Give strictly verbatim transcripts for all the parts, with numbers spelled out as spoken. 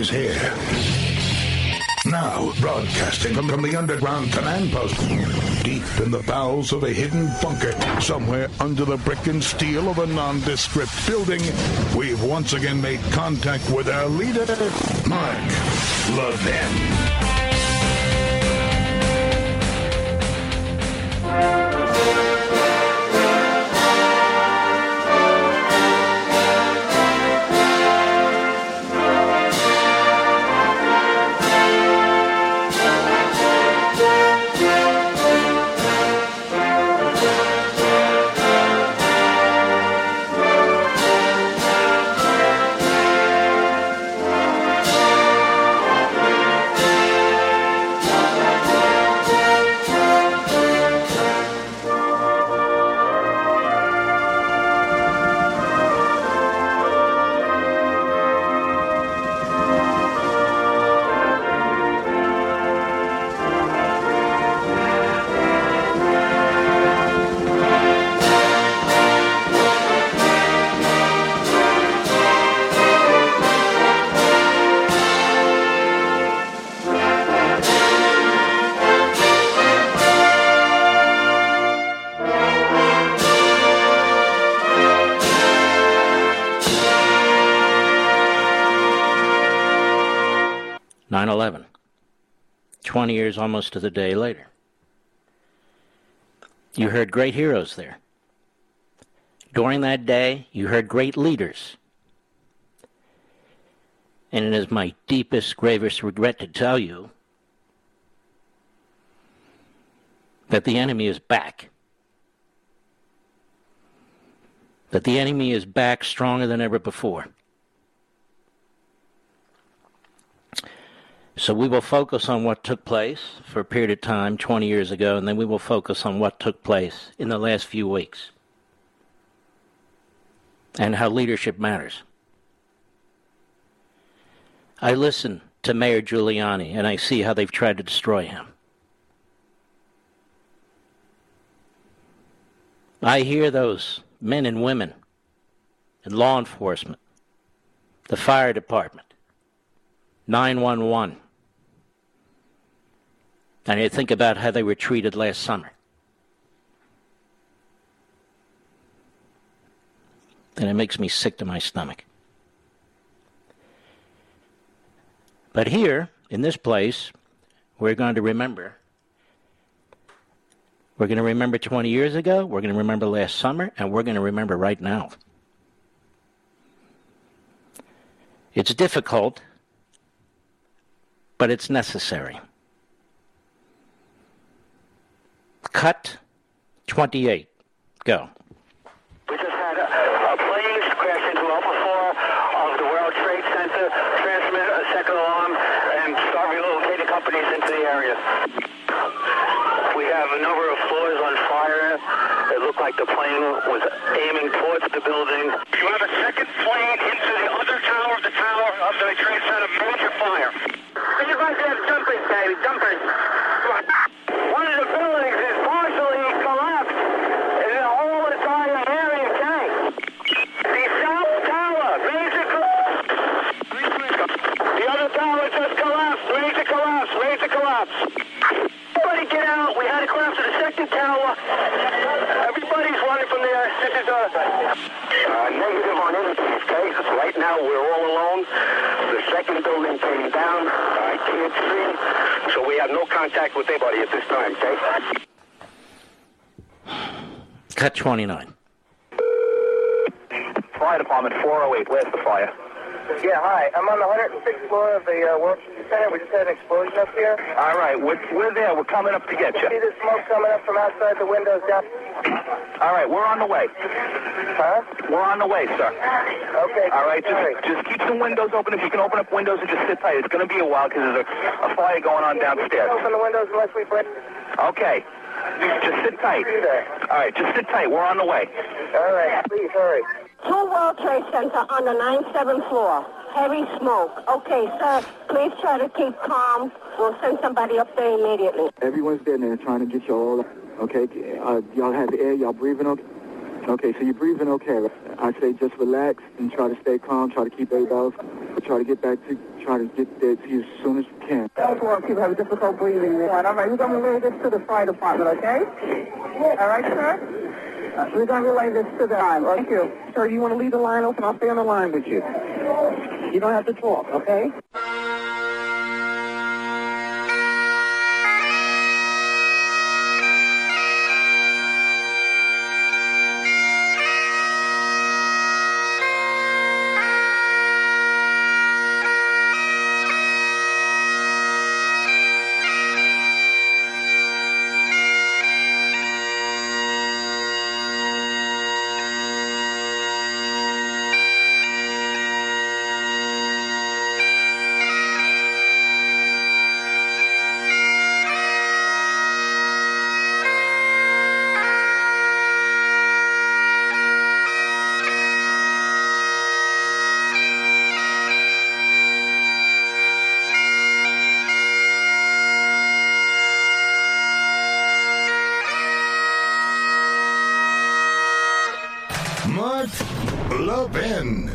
is here. Now, broadcasting from, from the underground command post, deep in the bowels of a hidden bunker, somewhere under the brick and steel of a nondescript building, we've once again made contact with our leader, Mark Levin. nine eleven, twenty years almost to the day later. You heard great heroes there. During that day, you heard great leaders. And it is my deepest, gravest regret to tell you that the enemy is back. That the enemy is back stronger than ever before. So we will focus on what took place for a period of time twenty years ago, and then we will focus on what took place in the last few weeks and how leadership matters. I listen to Mayor Giuliani, and I see how they've tried to destroy him. I hear those men and women in law enforcement, the fire department, nine one one. And I think about how they were treated last summer. And it makes me sick to my stomach. But here, in this place, we're going to remember. We're going to remember twenty years ago, we're going to remember last summer, and we're going to remember right now. It's difficult, but it's necessary. Cut twenty-eight. Go. We just had a, a plane crash into level four of the World Trade Center, transmit a second alarm, and start relocating companies into the area. We have a number of floors on fire. It looked like the plane was aiming towards the building. You have a second plane into the other tower of the tower of the Trade Center, major fire. You guys have jumpers, baby, jumpers. One of the buildings is partially collapsed, and the whole entire area tank. The South Tower, major collapse. The other tower just collapsed, major collapse, major collapse. Everybody get out. We had to collapse to the second tower. Everybody's running from there. This is a uh, negative on anything, okay? Right now we're all alone. The second building came down. I can't see. So we have no contact with anybody at this time, okay? Cut twenty-nine. Fire Department four oh eight, where's the fire? Yeah, hi. I'm on the one hundred sixth floor of the uh, World Trade Center. We just had an explosion up here. All right, we're, we're there. We're coming up to get you. See the smoke coming up from outside the windows down? All right, we're on the way. Huh? We're on the way, sir. Okay. All right, just, just keep some windows open. If you can open up windows and just sit tight. It's going to be a while because there's a, a fire going on downstairs. Open the windows unless we break. Okay. Just sit tight. All right, just sit tight. We're on the way. All right, please hurry. To World Trade Center on the ninety-seventh floor. Heavy smoke. Okay, sir, please try to keep calm. We'll send somebody up there immediately. Everyone's there now trying to get you all. Okay, uh, y'all have air. Y'all breathing okay? Okay, so you're breathing okay. I say just relax and try to stay calm, try to keep everybody else, try to get back to, try to get there to you as soon as you can. That's why people have difficult breathing. All right, all right, we're going to relay this to the fire department, okay? All right, sir? Uh, we're going to relay this to the line. Thank you. Sir, you want to leave the line open? I'll stay on the line with you. You don't have to talk, okay? Mark Levin.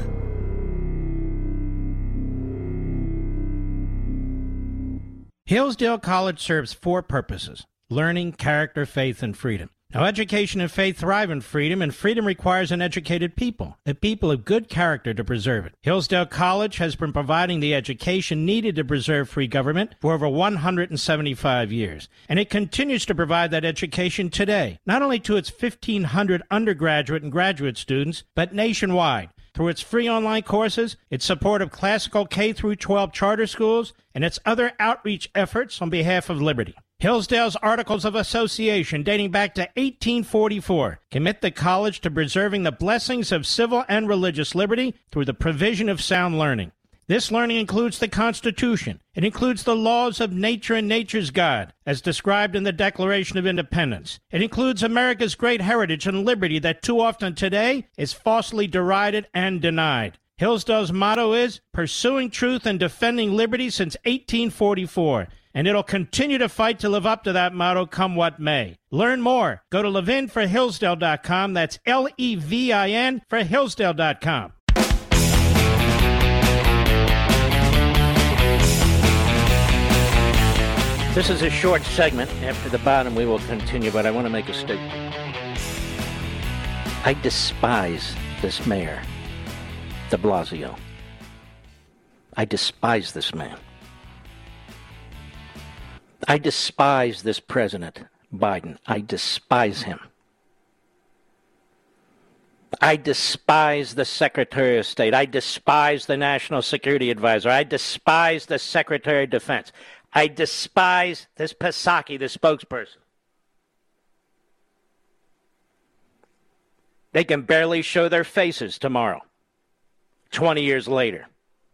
Hillsdale College serves four purposes: learning, character, faith, and freedom. Now, education and faith thrive in freedom, and freedom requires an educated people, a people of good character to preserve it. Hillsdale College has been providing the education needed to preserve free government for over one hundred seventy-five years, and it continues to provide that education today, not only to its fifteen hundred undergraduate and graduate students, but nationwide, through its free online courses, its support of classical K through twelve charter schools, and its other outreach efforts on behalf of liberty. Hillsdale's Articles of Association, dating back to eighteen forty-four, commit the college to preserving the blessings of civil and religious liberty through the provision of sound learning. This learning includes the Constitution. It includes the laws of nature and nature's God, as described in the Declaration of Independence. It includes America's great heritage and liberty that too often today is falsely derided and denied. Hillsdale's motto is pursuing truth and defending liberty since eighteen forty-four. And it'll continue to fight to live up to that motto, come what may. Learn more. Go to levin for hillsdale dot com. That's L E V I N for hillsdale dot com. This is a short segment. After the bottom, we will continue, but I want to make a statement. I despise this mayor, de Blasio. I despise this man. I despise this President Biden. I despise him. I despise the Secretary of State. I despise the National Security Advisor. I despise the Secretary of Defense. I despise this Psaki, the spokesperson. They can barely show their faces tomorrow, twenty years later.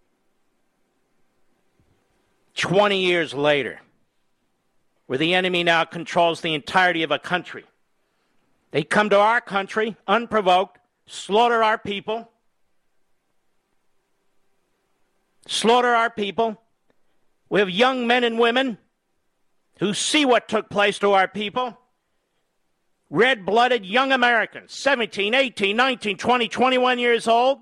twenty years later. Where the enemy now controls the entirety of a country. They come to our country unprovoked, slaughter our people, slaughter our people. We have young men and women who see what took place to our people. Red-blooded young Americans, seventeen, eighteen, nineteen, twenty, twenty-one years old.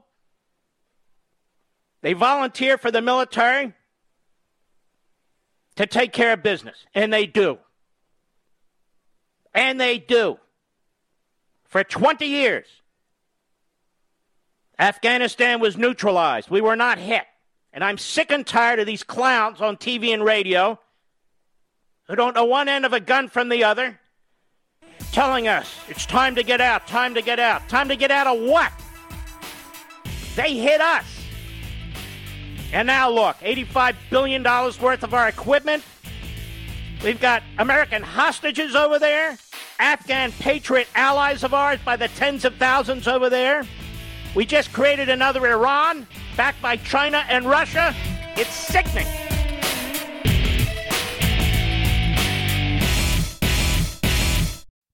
They volunteer for the military to take care of business. And they do. And they do. For twenty years, Afghanistan was neutralized. We were not hit. And I'm sick and tired of these clowns on T V and radio who don't know one end of a gun from the other, telling us it's time to get out, time to get out. Time to get out of what? They hit us. And now look, eighty-five billion dollars worth of our equipment. We've got American hostages over there, Afghan patriot allies of ours by the tens of thousands over there. We just created another Iran, backed by China and Russia. It's sickening.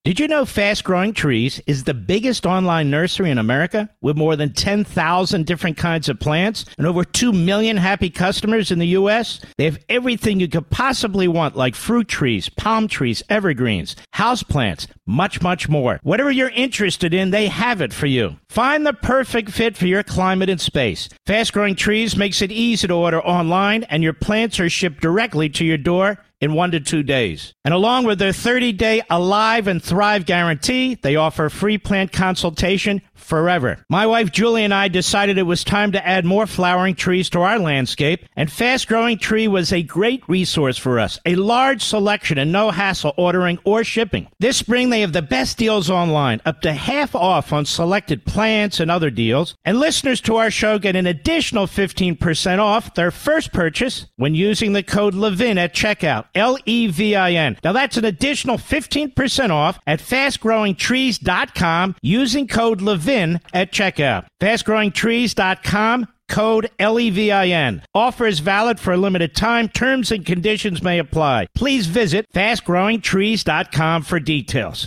Did you know Fast Growing Trees is the biggest online nursery in America with more than ten thousand different kinds of plants and over two million happy customers in the U S? They have everything you could possibly want, like fruit trees, palm trees, evergreens, houseplants, much, much more. Whatever you're interested in, they have it for you. Find the perfect fit for your climate and space. Fast Growing Trees makes it easy to order online, and your plants are shipped directly to your door in one to two days. And along with their thirty-day Alive and Thrive guarantee, they offer free plant consultation forever. My wife Julie and I decided it was time to add more flowering trees to our landscape, and Fast Growing Tree was a great resource for us. A large selection and no hassle ordering or shipping. This spring they have the best deals online, up to half off on selected plants and other deals. And listeners to our show get an additional fifteen percent off their first purchase when using the code Levin at checkout. L E V I N. Now that's an additional fifteen percent off at fast growing trees dot com using code Levin at checkout. fast growing trees dot com, code L E V I N. Offer is valid for a limited time. Terms and conditions may apply. Please visit fast growing trees dot com for details.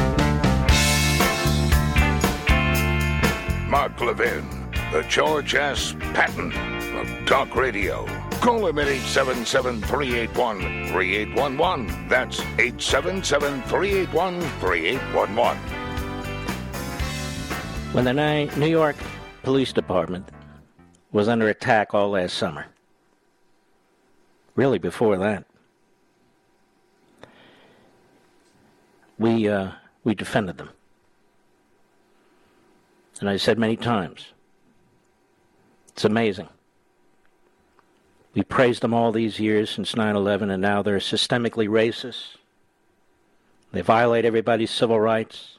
Mark Levin, the George S. Patton of Talk Radio. Call him at eight seven seven, three eight one, three eight one one. That's eight seven seven, three eight one, three eight one one. When the New York Police Department was under attack all last summer, really before that, we uh, we defended them. And I said many times, it's amazing. We praised them all these years since nine eleven, and now they're systemically racist. They violate everybody's civil rights.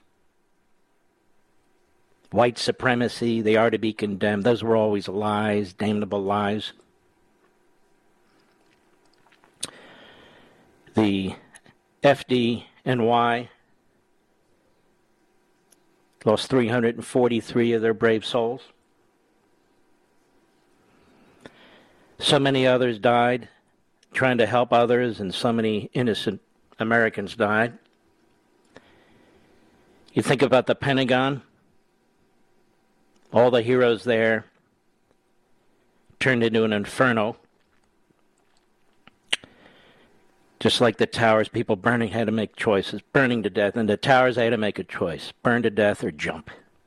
White supremacy, they are to be condemned. Those were always lies, damnable lies. The F D N Y lost three hundred forty-three of their brave souls. So many others died trying to help others, and so many innocent Americans died. You think about the Pentagon, all the heroes there turned into an inferno. Just like the towers, people burning had to make choices, burning to death, and the towers had to make a choice, burn to death or jump.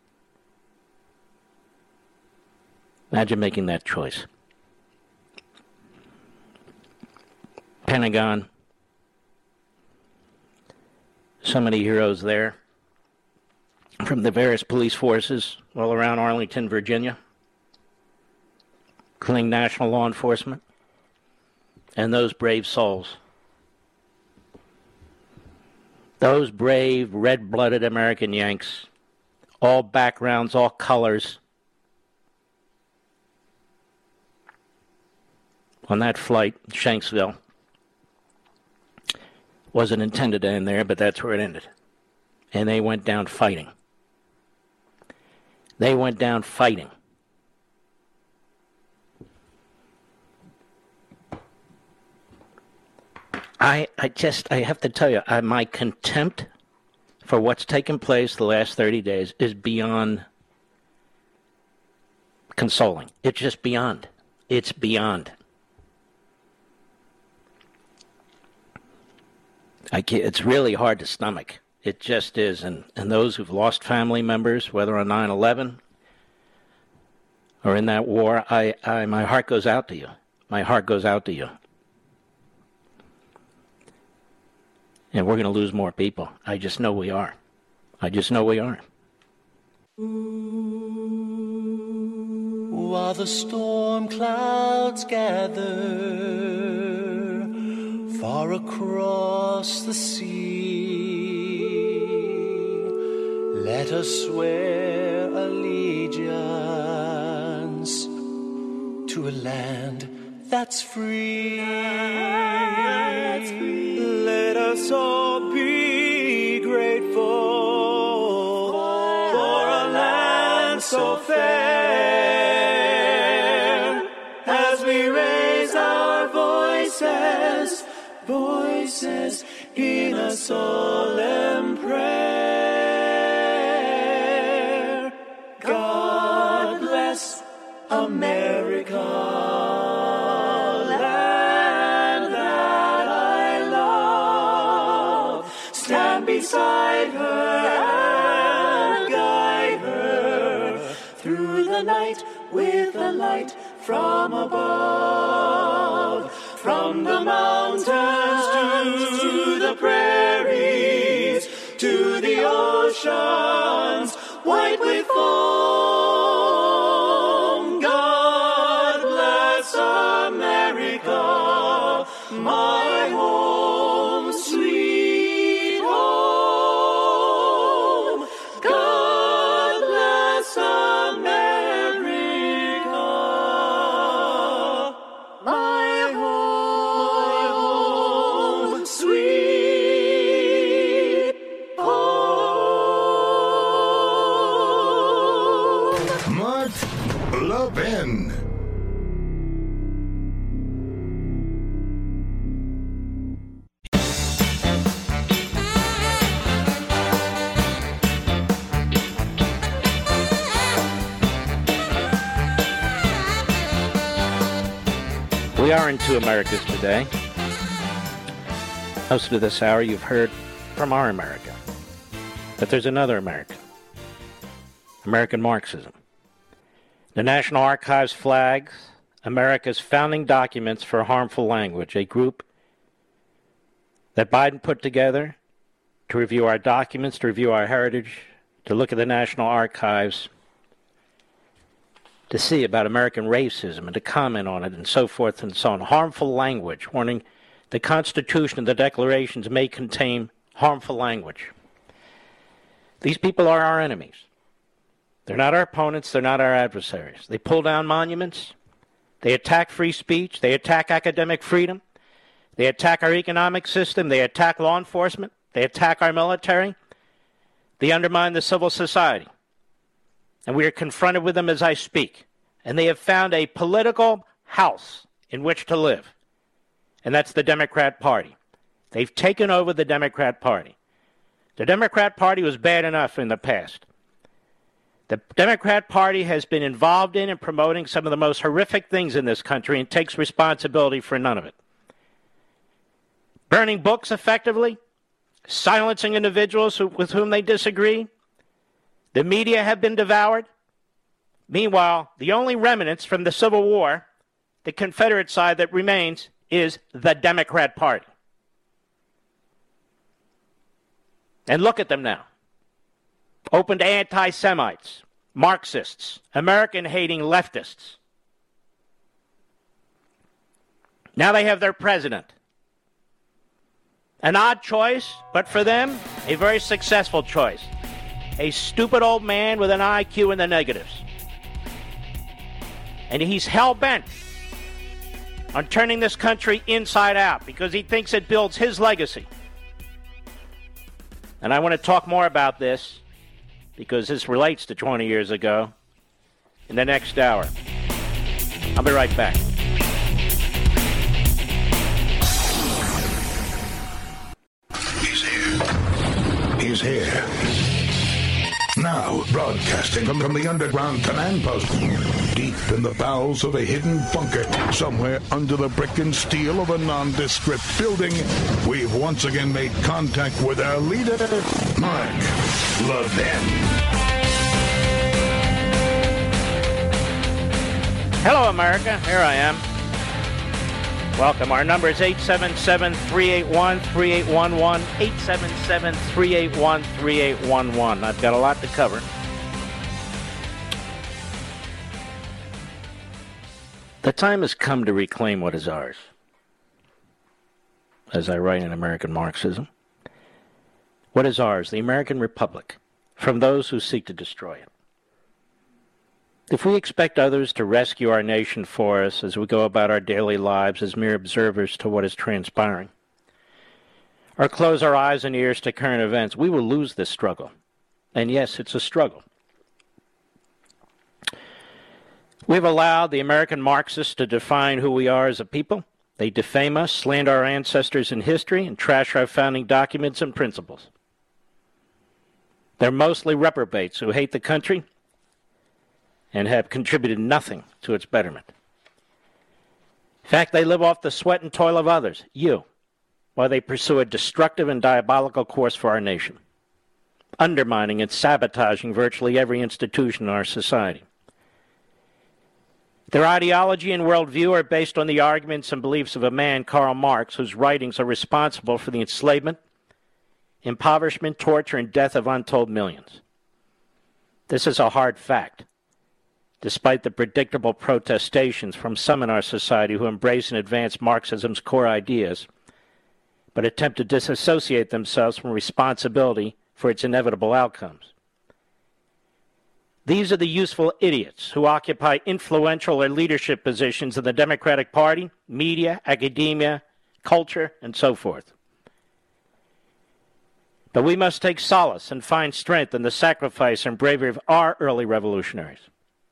Imagine making that choice. Pentagon, so many heroes there from the various police forces all around Arlington, Virginia, including national law enforcement, and those brave souls. Those brave, red-blooded American Yanks, all backgrounds, all colors, on that flight, Shanksville. Wasn't intended to end there, but that's where it ended. And they went down fighting. They went down fighting. I I just, I have to tell you, I, my contempt for what's taken place the last thirty days is beyond consoling. It's just beyond. It's beyond. I can't, it's really hard to stomach. It just is. And, and those who've lost family members, whether on nine eleven or in that war, I, I my heart goes out to you. My heart goes out to you. And we're going to lose more people. I just know we are. I just know we are. While the storm clouds gather far across the sea, let us swear allegiance to a land that's free. That's free. Let us all be grateful for a land so fair, as we raise our voices voices in a solemn prayer. God bless America, land that I love. Stand beside her, guide her through the night with a light from above. From the mountains to the prairies, to the oceans white with foam. God bless America, my home, sweet home. God bless America, my home, sweet home. Mark Levin. We are in Two Americas today. Most of this hour you've heard from our America. But there's another America. American Marxism. The National Archives flags America's founding documents for harmful language, a group that Biden put together to review our documents, to review our heritage, to look at the National Archives, to see about American racism and to comment on it and so forth and so on. Harmful language, warning the Constitution and the declarations may contain harmful language. These people are our enemies. They're not our opponents. They're not our adversaries. They pull down monuments. They attack free speech. They attack academic freedom. They attack our economic system. They attack law enforcement. They attack our military. They undermine the civil society. And we are confronted with them as I speak. And they have found a political house in which to live. And that's the Democrat Party. They've taken over the Democrat Party. The Democrat Party was bad enough in the past. The Democrat Party has been involved in and promoting some of the most horrific things in this country and takes responsibility for none of it. Burning books effectively, silencing individuals who, with whom they disagree. The media have been devoured. Meanwhile, the only remnants from the Civil War, the Confederate side that remains, is the Democrat Party. And look at them now. Open to anti-Semites, Marxists, American-hating leftists. Now they have their president. An odd choice, but for them, a very successful choice. A stupid old man with an I Q in the negatives. And he's hell-bent on turning this country inside out because he thinks it builds his legacy. And I want to talk more about this because this relates to twenty years ago in the next hour. I'll be right back. He's here. He's here. Now, broadcasting from, from the underground command post, deep in the bowels of a hidden bunker, somewhere under the brick and steel of a nondescript building, we've once again made contact with our leader, Mark Levin. Hello, America. Here I am. Welcome. Our number is eight seven seven, three eight one, three eight one one, eight seven seven, three eight one, three eight one one. I've got a lot to cover. The time has come to reclaim what is ours. As I write in American Marxism, what is ours? The American Republic, from those who seek to destroy it. If we expect others to rescue our nation for us as we go about our daily lives as mere observers to what is transpiring, or close our eyes and ears to current events, we will lose this struggle. And yes, it's a struggle. We've allowed the American Marxists to define who we are as a people. They defame us, slander our ancestors and history, and trash our founding documents and principles. They're mostly reprobates who hate the country and have contributed nothing to its betterment. In fact, they live off the sweat and toil of others, you, while they pursue a destructive and diabolical course for our nation, undermining and sabotaging virtually every institution in our society. Their ideology and worldview are based on the arguments and beliefs of a man, Karl Marx, whose writings are responsible for the enslavement, impoverishment, torture, and death of untold millions. This is a hard fact, despite the predictable protestations from some in our society who embrace and advance Marxism's core ideas, but attempt to disassociate themselves from responsibility for its inevitable outcomes. These are the useful idiots who occupy influential or leadership positions in the Democratic Party, media, academia, culture, and so forth. But we must take solace and find strength in the sacrifice and bravery of our early revolutionaries.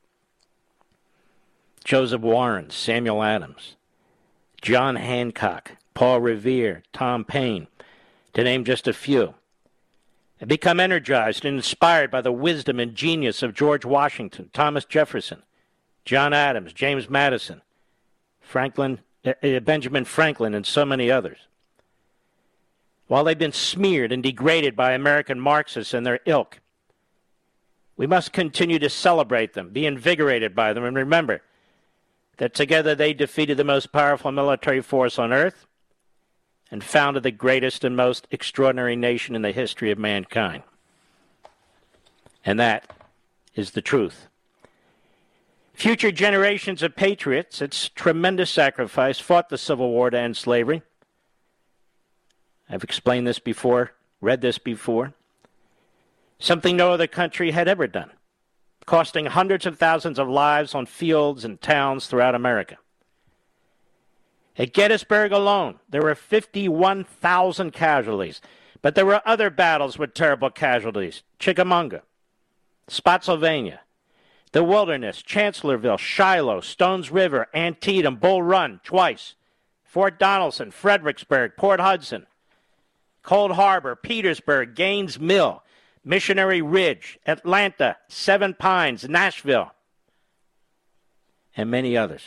Joseph Warren, Samuel Adams, John Hancock, Paul Revere, Tom Paine, to name just a few, have become energized and inspired by the wisdom and genius of George Washington, Thomas Jefferson, John Adams, James Madison, Franklin, uh, Benjamin Franklin, and so many others. While they've been smeared and degraded by American Marxists and their ilk, we must continue to celebrate them, be invigorated by them, and remember that together they defeated the most powerful military force on earth and founded the greatest and most extraordinary nation in the history of mankind. And that is the truth. Future generations of patriots, its tremendous sacrifice, fought the Civil War to end slavery. I've explained this before, read this before. Something no other country had ever done, costing hundreds of thousands of lives on fields and towns throughout America. At Gettysburg alone, there were fifty-one thousand casualties, but there were other battles with terrible casualties. Chickamauga, Spotsylvania, the Wilderness, Chancellorsville, Shiloh, Stones River, Antietam, Bull Run, twice, Fort Donelson, Fredericksburg, Port Hudson, Cold Harbor, Petersburg, Gaines Mill, Missionary Ridge, Atlanta, Seven Pines, Nashville, and many others.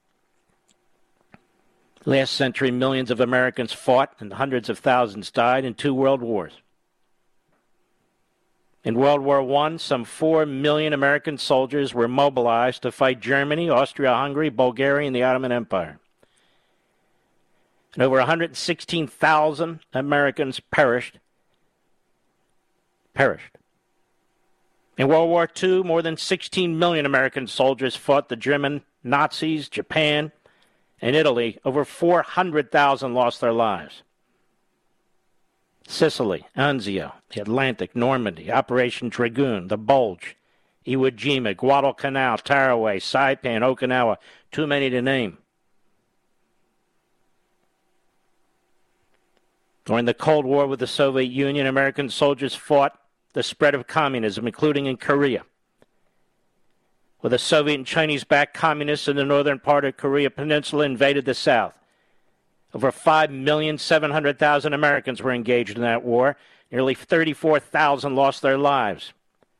Last century, millions of Americans fought and hundreds of thousands died in two world wars. In World War One, some four million American soldiers were mobilized to fight Germany, Austria-Hungary, Bulgaria, and the Ottoman Empire. And over one hundred sixteen thousand Americans perished. Perished. In World War Two, more than sixteen million American soldiers fought the German Nazis, Japan, and Italy. Over four hundred thousand lost their lives. Sicily, Anzio, the Atlantic, Normandy, Operation Dragoon, the Bulge, Iwo Jima, Guadalcanal, Taraway, Saipan, Okinawa, too many to name. During the Cold War with the Soviet Union, American soldiers fought the spread of communism, including in Korea. With the Soviet and Chinese-backed communists in the northern part of Korea Peninsula invaded the South. Over five million seven hundred thousand Americans were engaged in that war. Nearly thirty-four thousand lost their lives.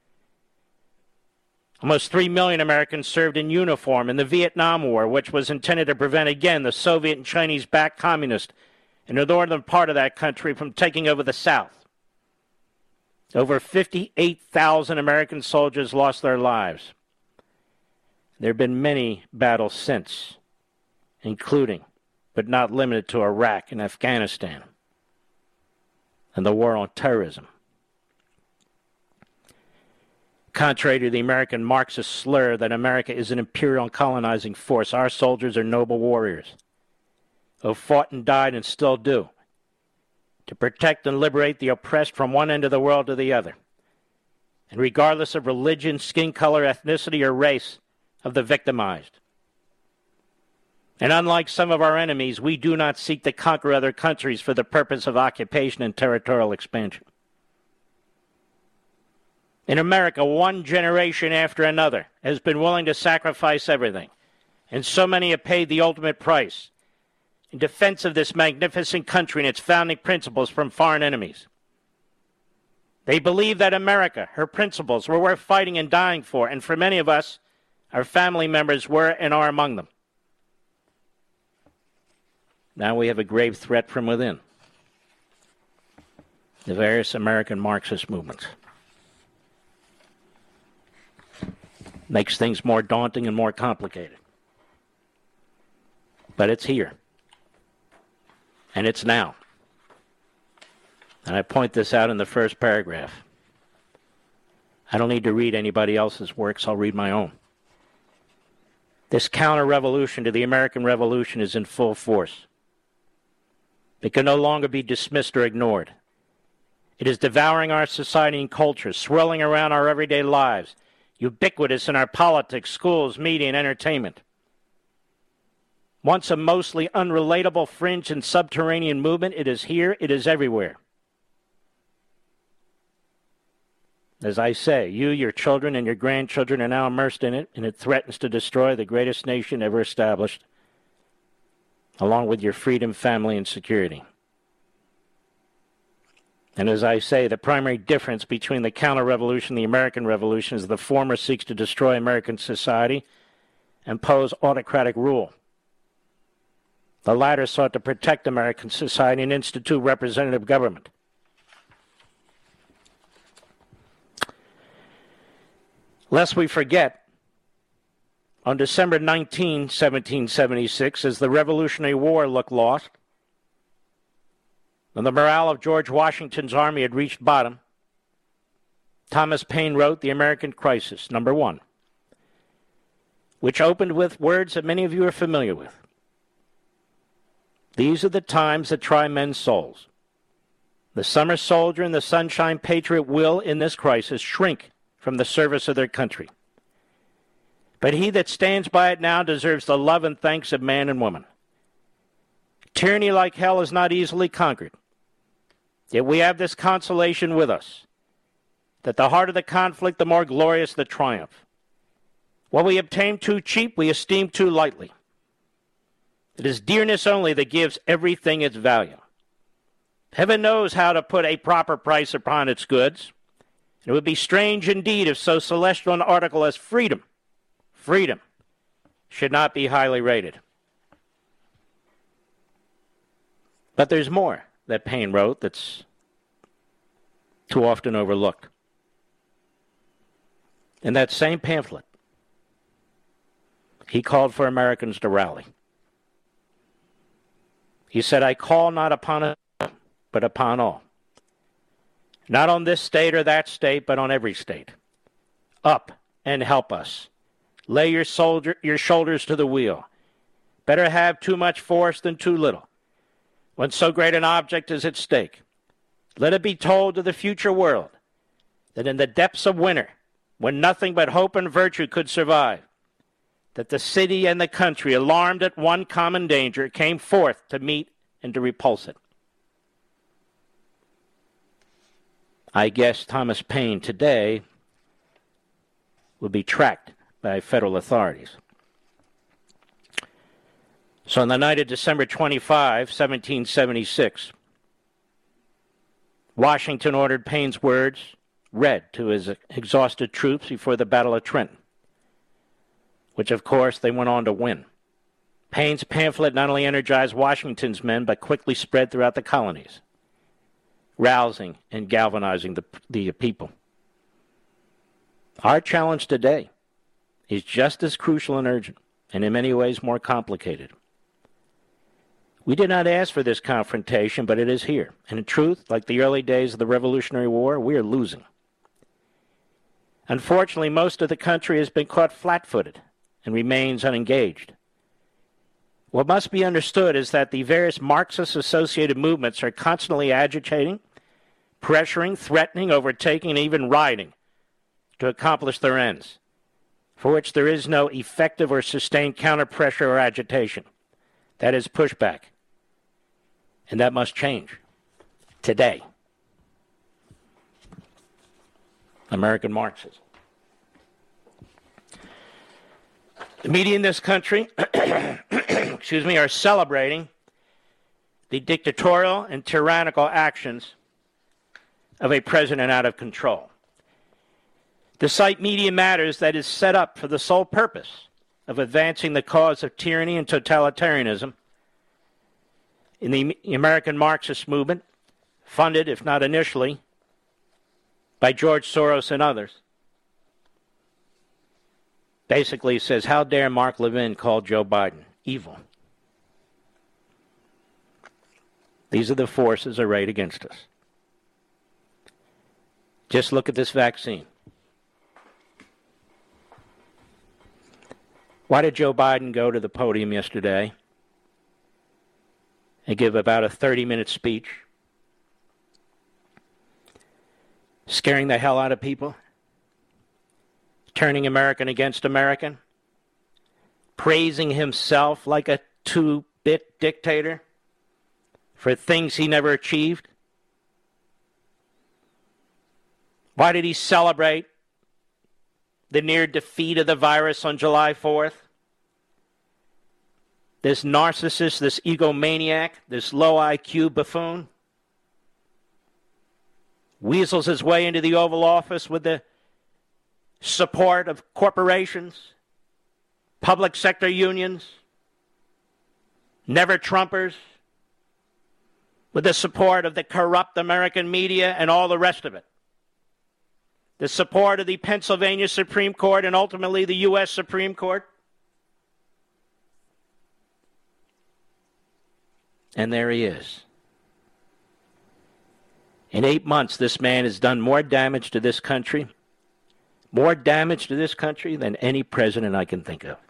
Almost three million Americans served in uniform in the Vietnam War, which was intended to prevent, again, the Soviet and Chinese-backed communists in the northern part of that country from taking over the South. Over fifty-eight thousand American soldiers lost their lives. There have been many battles since, including, but not limited to, Iraq and Afghanistan, and the war on terrorism. Contrary to the American Marxist slur that America is an imperial and colonizing force, our soldiers are noble warriors who have fought and died and still do to protect and liberate the oppressed from one end of the world to the other, and regardless of religion, skin color, ethnicity, or race of the victimized. And unlike some of our enemies, we do not seek to conquer other countries for the purpose of occupation and territorial expansion. In America, one generation after another has been willing to sacrifice everything, and so many have paid the ultimate price, in defense of this magnificent country and its founding principles from foreign enemies. They believe that America, her principles, were worth fighting and dying for, and for many of us, our family members were and are among them. Now we have a grave threat from within. The various American Marxist movements. Makes things more daunting and more complicated. But it's here. And it's now. And I point this out in the first paragraph. I don't need to read anybody else's works, I'll read my own. This counter-revolution to the American Revolution is in full force. It can no longer be dismissed or ignored. It is devouring our society and culture, swirling around our everyday lives, ubiquitous in our politics, schools, media, and entertainment. Once a mostly unrelatable fringe and subterranean movement, it is here, it is everywhere. As I say, you, your children, and your grandchildren are now immersed in it, and it threatens to destroy the greatest nation ever established, along with your freedom, family, and security. And as I say, the primary difference between the counter-revolution and the American Revolution is the former seeks to destroy American society and impose autocratic rule. The latter sought to protect American society and institute representative government. Lest we forget, on December nineteenth, seventeen seventy-six, as the Revolutionary War looked lost, when the morale of George Washington's army had reached bottom, Thomas Paine wrote The American Crisis, number one, which opened with words that many of you are familiar with. These are the times that try men's souls. The summer soldier and the sunshine patriot will, in this crisis, shrink from the service of their country. But he that stands by it now deserves the love and thanks of man and woman. Tyranny like hell is not easily conquered. Yet we have this consolation with us, that the harder the conflict, the more glorious the triumph. What we obtain too cheap, we esteem too lightly. It is dearness only that gives everything its value. Heaven knows how to put a proper price upon its goods. It would be strange indeed if so celestial an article as freedom, freedom, should not be highly rated. But there's more that Paine wrote that's too often overlooked. In that same pamphlet, he called for Americans to rally. He said, I call not upon us, but upon all. Not on this state or that state, but on every state. Up and help us. Lay your, soldier, your shoulders to the wheel. Better have too much force than too little. When so great an object is at stake, let it be told to the future world that in the depths of winter, when nothing but hope and virtue could survive, that the city and the country, alarmed at one common danger, came forth to meet and to repulse it. I guess Thomas Paine today will be tracked by federal authorities. So on the night of December twenty-fifth, seventeen seventy-six, Washington ordered Paine's words read to his exhausted troops before the Battle of Trenton, which of course they went on to win. Paine's pamphlet not only energized Washington's men, but quickly spread throughout the colonies, rousing and galvanizing the, the people. Our challenge today is just as crucial and urgent, and in many ways more complicated. We did not ask for this confrontation, but it is here. And in truth, like the early days of the Revolutionary War, we are losing. Unfortunately, most of the country has been caught flat-footed and remains unengaged. What must be understood is that the various Marxist-associated movements are constantly agitating, pressuring, threatening, overtaking, and even rioting to accomplish their ends, for which there is no effective or sustained counter-pressure or agitation. That is pushback. And that must change today. American Marxism. The media in this country, excuse me, are celebrating the dictatorial and tyrannical actions of a president out of control. The site Media Matters that is set up for the sole purpose of advancing the cause of tyranny and totalitarianism in the American Marxist movement, funded, if not initially, by George Soros and others, basically says, how dare Mark Levin call Joe Biden evil? These are the forces arrayed against us. Just look at this vaccine. Why did Joe Biden go to the podium yesterday and give about a thirty-minute speech, scaring the hell out of people, turning American against American, praising himself like a two-bit dictator for things he never achieved? Why did he celebrate the near defeat of the virus on July fourth? This narcissist, this egomaniac, this low I Q buffoon weasels his way into the Oval Office with the support of corporations, public sector unions, never-Trumpers, with the support of the corrupt American media and all the rest of it. The support of the Pennsylvania Supreme Court and ultimately the U S Supreme Court. And there he is. In eight months, this man has done more damage to this country, more damage to this country than any president I can think of.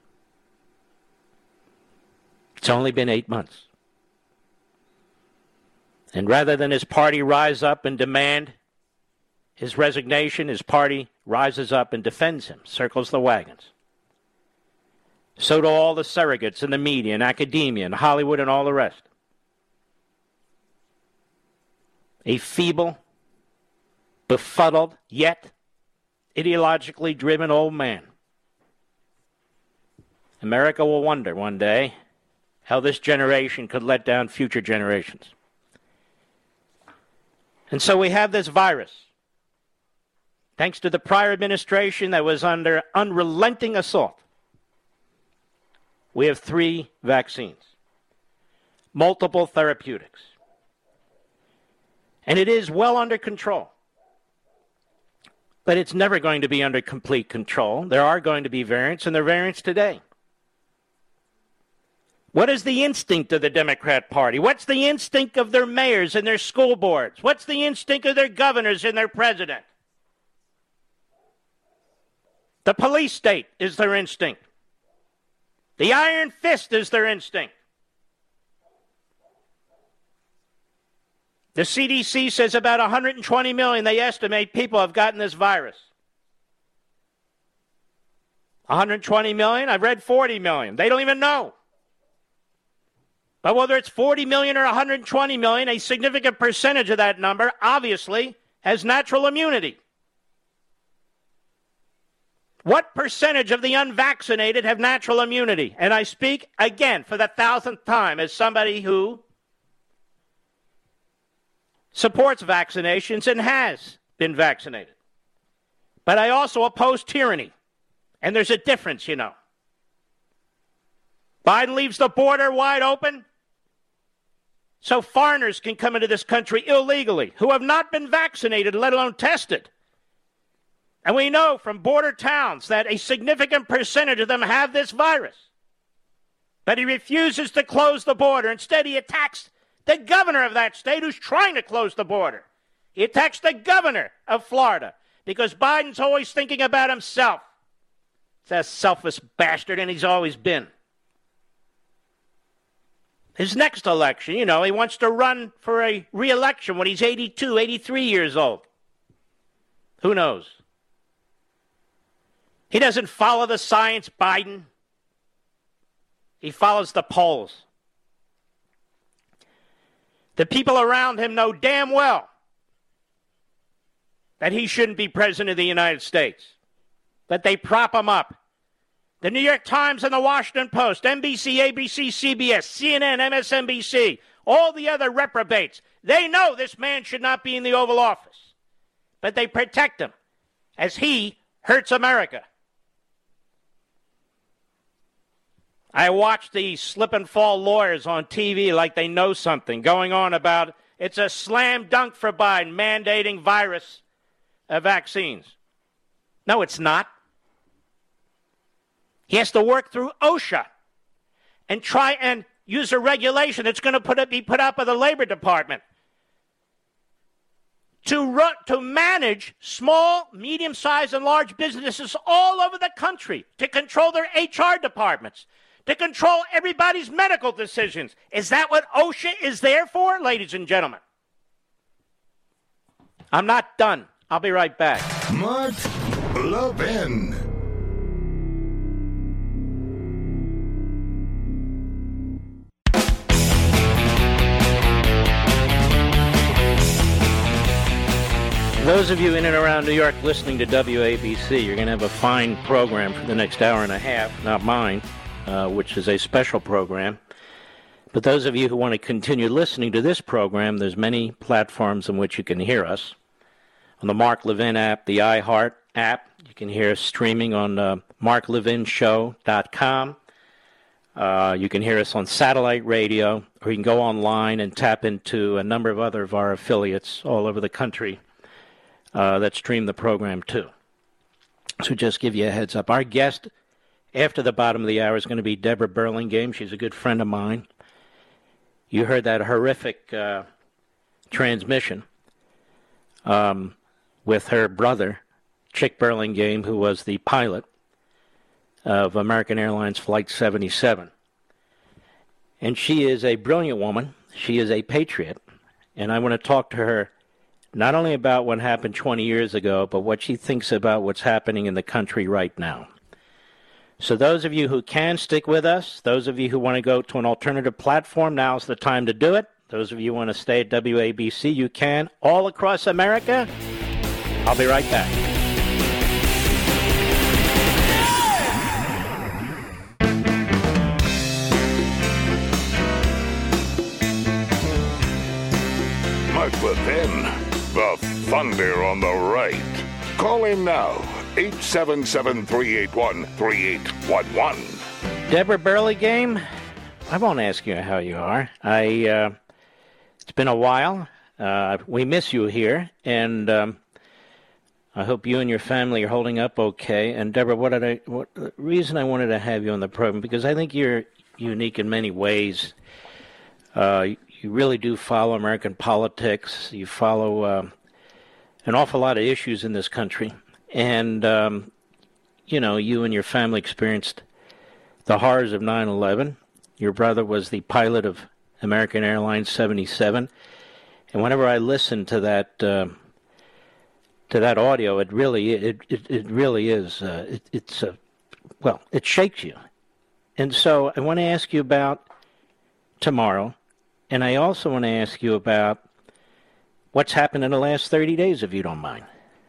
It's only been eight months. And rather than his party rise up and demand his resignation, his party rises up and defends him, circles the wagons. So do all the surrogates in the media and academia and Hollywood and all the rest. A feeble, befuddled, yet ideologically driven old man. America will wonder one day how this generation could let down future generations. And so we have this virus. Thanks to the prior administration that was under unrelenting assault, we have three vaccines, multiple therapeutics. And it is well under control. But it's never going to be under complete control. There are going to be variants, and there are variants today. What is the instinct of the Democrat Party? What's the instinct of their mayors and their school boards? What's the instinct of their governors and their president? The police state is their instinct. The iron fist is their instinct. The C D C says about one hundred twenty million, they estimate, people have gotten this virus. one hundred twenty million? I've read forty million. They don't even know. But whether it's forty million or one hundred twenty million, a significant percentage of that number obviously has natural immunity. What percentage of the unvaccinated have natural immunity? And I speak, again, for the thousandth time, as somebody who supports vaccinations and has been vaccinated. But I also oppose tyranny. And there's a difference, you know. Biden leaves the border wide open so foreigners can come into this country illegally who have not been vaccinated, let alone tested. And we know from border towns that a significant percentage of them have this virus. But he refuses to close the border. Instead, he attacks the governor of that state who's trying to close the border. He attacks the governor of Florida because Biden's always thinking about himself. It's a selfish bastard, and he's always been. His next election, you know, he wants to run for a re-election when he's eighty-two, eighty-three years old. Who knows? He doesn't follow the science, Biden. He follows the polls. The people around him know damn well that he shouldn't be president of the United States, but they prop him up. The New York Times and the Washington Post, N B C, A B C, C B S, C N N, M S N B C, all the other reprobates. They know this man should not be in the Oval Office, but they protect him as he hurts America. I watch the slip and fall lawyers on T V like they know something, going on about it's a slam dunk for Biden mandating virus uh, vaccines. No, it's not. He has to work through OSHA and try and use a regulation that's going to put it, be put out by the Labor Department to, run, to manage small, medium-sized, and large businesses all over the country, to control their H R departments, to control everybody's medical decisions. Is that what OSHA is there for, ladies and gentlemen? I'm not done. I'll be right back. Mark Levin. Those of you in and around New York listening to W A B C, you're going to have a fine program for the next hour and a half, not mine, uh, which is a special program. But those of you who want to continue listening to this program, there's many platforms in which you can hear us. On the Mark Levin app, the iHeart app, you can hear us streaming on uh, mark levin show dot com. Uh, you can hear us on satellite radio, or you can go online and tap into a number of other of our affiliates all over the country uh, that stream the program too. So just give you a heads up. Our guest after the bottom of the hour is going to be Deborah Burlingame. She's a good friend of mine. You heard that horrific uh, transmission um, with her brother, Chick Burlingame, who was the pilot of American Airlines Flight seventy-seven. And she is a brilliant woman. She is a patriot. And I want to talk to her not only about what happened twenty years ago, but what she thinks about what's happening in the country right now. So those of you who can stick with us, those of you who want to go to an alternative platform, now's the time to do it. Those of you who want to stay at W A B C, you can. All across America, I'll be right back. Mark Levin, the thunder on the right. Call him now, eight seven seven, three eight one, three eight one one. Deborah Burlingame, I won't ask you how you are. I uh, it's been a while. Uh, we miss you here, and um, I hope you and your family are holding up okay. And Deborah, what did I? What the reason I wanted to have you on the program, because I think you're unique in many ways. Uh, you really do follow American politics. You follow uh, an awful lot of issues in this country. And, um, you know, you and your family experienced the horrors of nine eleven. Your brother was the pilot of American Airlines seventy-seven. And whenever I listen to that uh, to that audio, it really it it, it really is uh, it, it's uh, well, it shakes you. And so I want to ask you about tomorrow, and I also want to ask you about what's happened in the last thirty days, if you don't mind.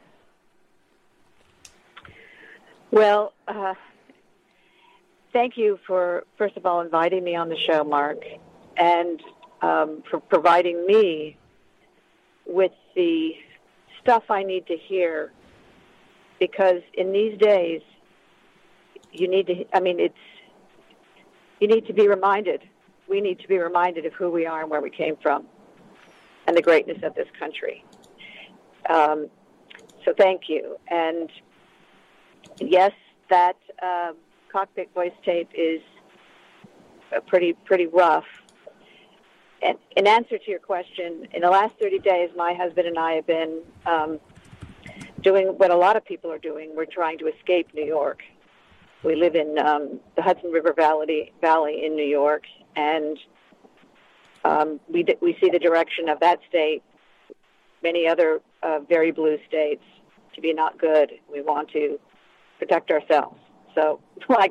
Well, uh, thank you for, first of all, inviting me on the show, Mark, and um, for providing me with the stuff I need to hear, because in these days, you need to, I mean, it's, you need to be reminded, we need to be reminded of who we are and where we came from and the greatness of this country. Um, so thank you. And yes, that uh, cockpit voice tape is uh, pretty pretty rough. And in answer to your question, in the last thirty days, my husband and I have been um, doing what a lot of people are doing. We're trying to escape New York. We live in um, the Hudson River Valley, Valley in New York, and um, we d- we see the direction of that state, many other uh, very blue states, to be not good. We want to protect ourselves. So, like,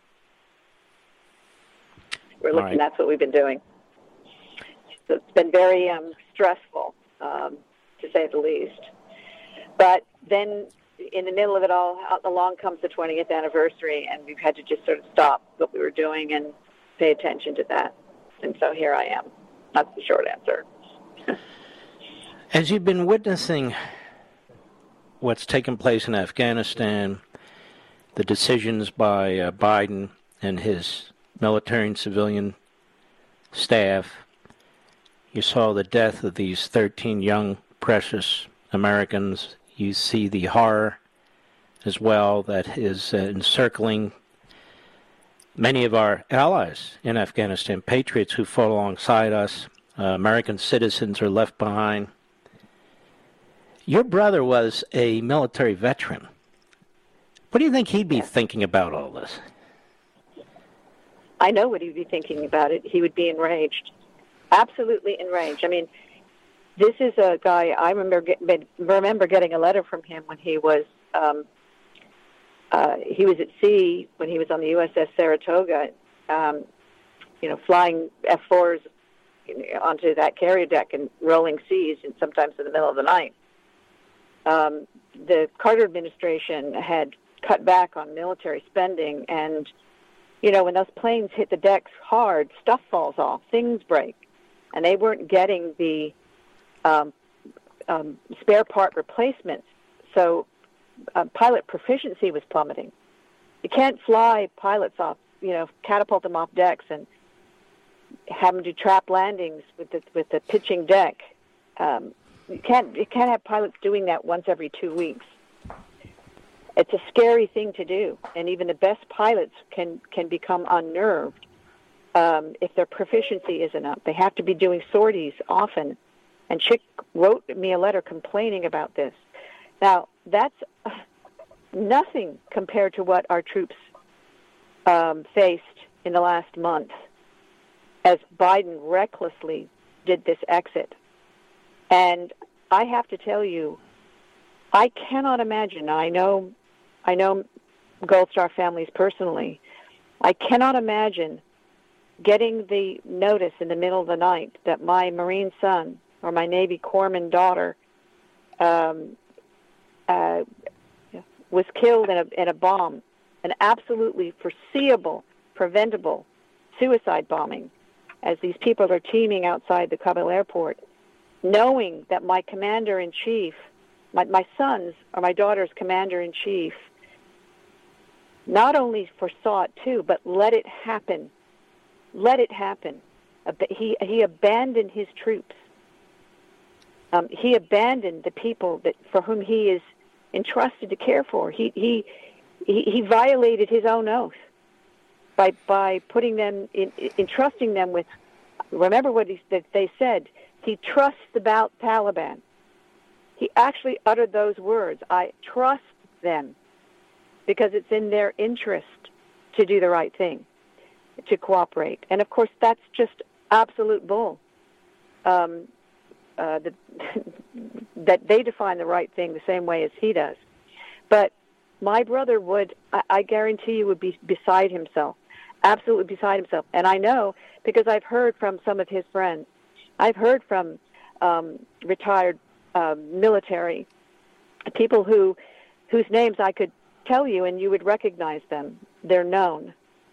we're looking, right. That's what we've been doing. So it's been very um, stressful, um, to say the least. But then in the middle of it all, along comes the twentieth anniversary, and we've had to just sort of stop what we were doing and pay attention to that. And so here I am. That's the short answer. As you've been witnessing what's taken place in Afghanistan, the decisions by uh, Biden and his military and civilian staff, you saw the death of these thirteen young, precious Americans. You see the horror as well that is uh, encircling many of our allies in Afghanistan, patriots who fought alongside us. Uh, American citizens are left behind. Your brother was a military veteran. What do you think he'd be thinking about all this? I know what he'd be thinking about it. He would be enraged. Absolutely enraged. I mean, this is a guy, I remember get, remember getting a letter from him when he was um, uh, he was at sea, when he was on the U S S Saratoga, um, you know, flying F fours onto that carrier deck and rolling seas, and sometimes in the middle of the night. Um, the Carter administration had cut back on military spending, and, you know, when those planes hit the decks hard, stuff falls off, things break, and they weren't getting the um, um, spare part replacements. So uh, pilot proficiency was plummeting. You can't fly pilots off, you know, catapult them off decks and have them do trap landings with the with the pitching deck. Um, you can't you can't have pilots doing that once every two weeks. It's a scary thing to do, and even the best pilots can can become unnerved um, if their proficiency isn't up. They have to be doing sorties often. And Chick wrote me a letter complaining about this. Now, that's nothing compared to what our troops um, faced in the last month as Biden recklessly did this exit. And I have to tell you, I cannot imagine, I know, I know Gold Star families personally, I cannot imagine getting the notice in the middle of the night that my Marine son or my Navy corpsman daughter um, uh, was killed in a, in a bomb, an absolutely foreseeable, preventable suicide bombing, as these people are teaming outside the Kabul airport, knowing that my commander-in-chief, my, my son's or my daughter's commander-in-chief, not only foresaw it too, but let it happen. Let it happen. He, he abandoned his troops. Um, he abandoned the people that for whom he is entrusted to care for. He he he, he violated his own oath by by putting them in, entrusting them with. Remember what he, that they said. He trusts the Taliban. He actually uttered those words. I trust them because it's in their interest to do the right thing, to cooperate. And of course, that's just absolute bull. Um, Uh, the, that they define the right thing the same way as he does. But my brother would, I, I guarantee you, would be beside himself, absolutely beside himself. And I know because I've heard from some of his friends. I've heard from um, retired uh, military people who, whose names I could tell you and you would recognize them. They're known.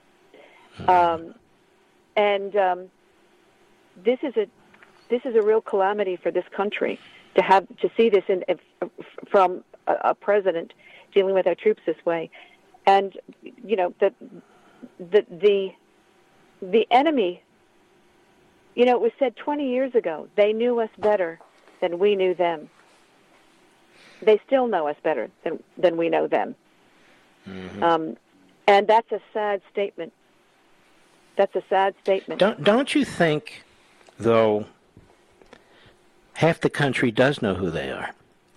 Um, and um, this is a This is a real calamity for this country to have to see this in, from a, a president dealing with our troops this way, and you know the the the the enemy. You know, it was said twenty years ago they knew us better than we knew them. They still know us better than than we know them, mm-hmm. um, and that's a sad statement. That's a sad statement. Don't don't you think, though? Half the country does know who they are,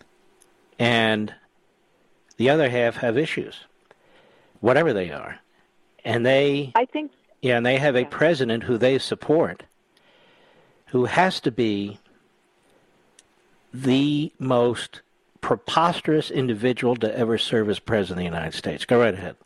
and the other half have issues, whatever they are, and they. I think. Yeah, and they have a yeah. president who they support, who has to be the most preposterous individual to ever serve as president of the United States. Go right ahead.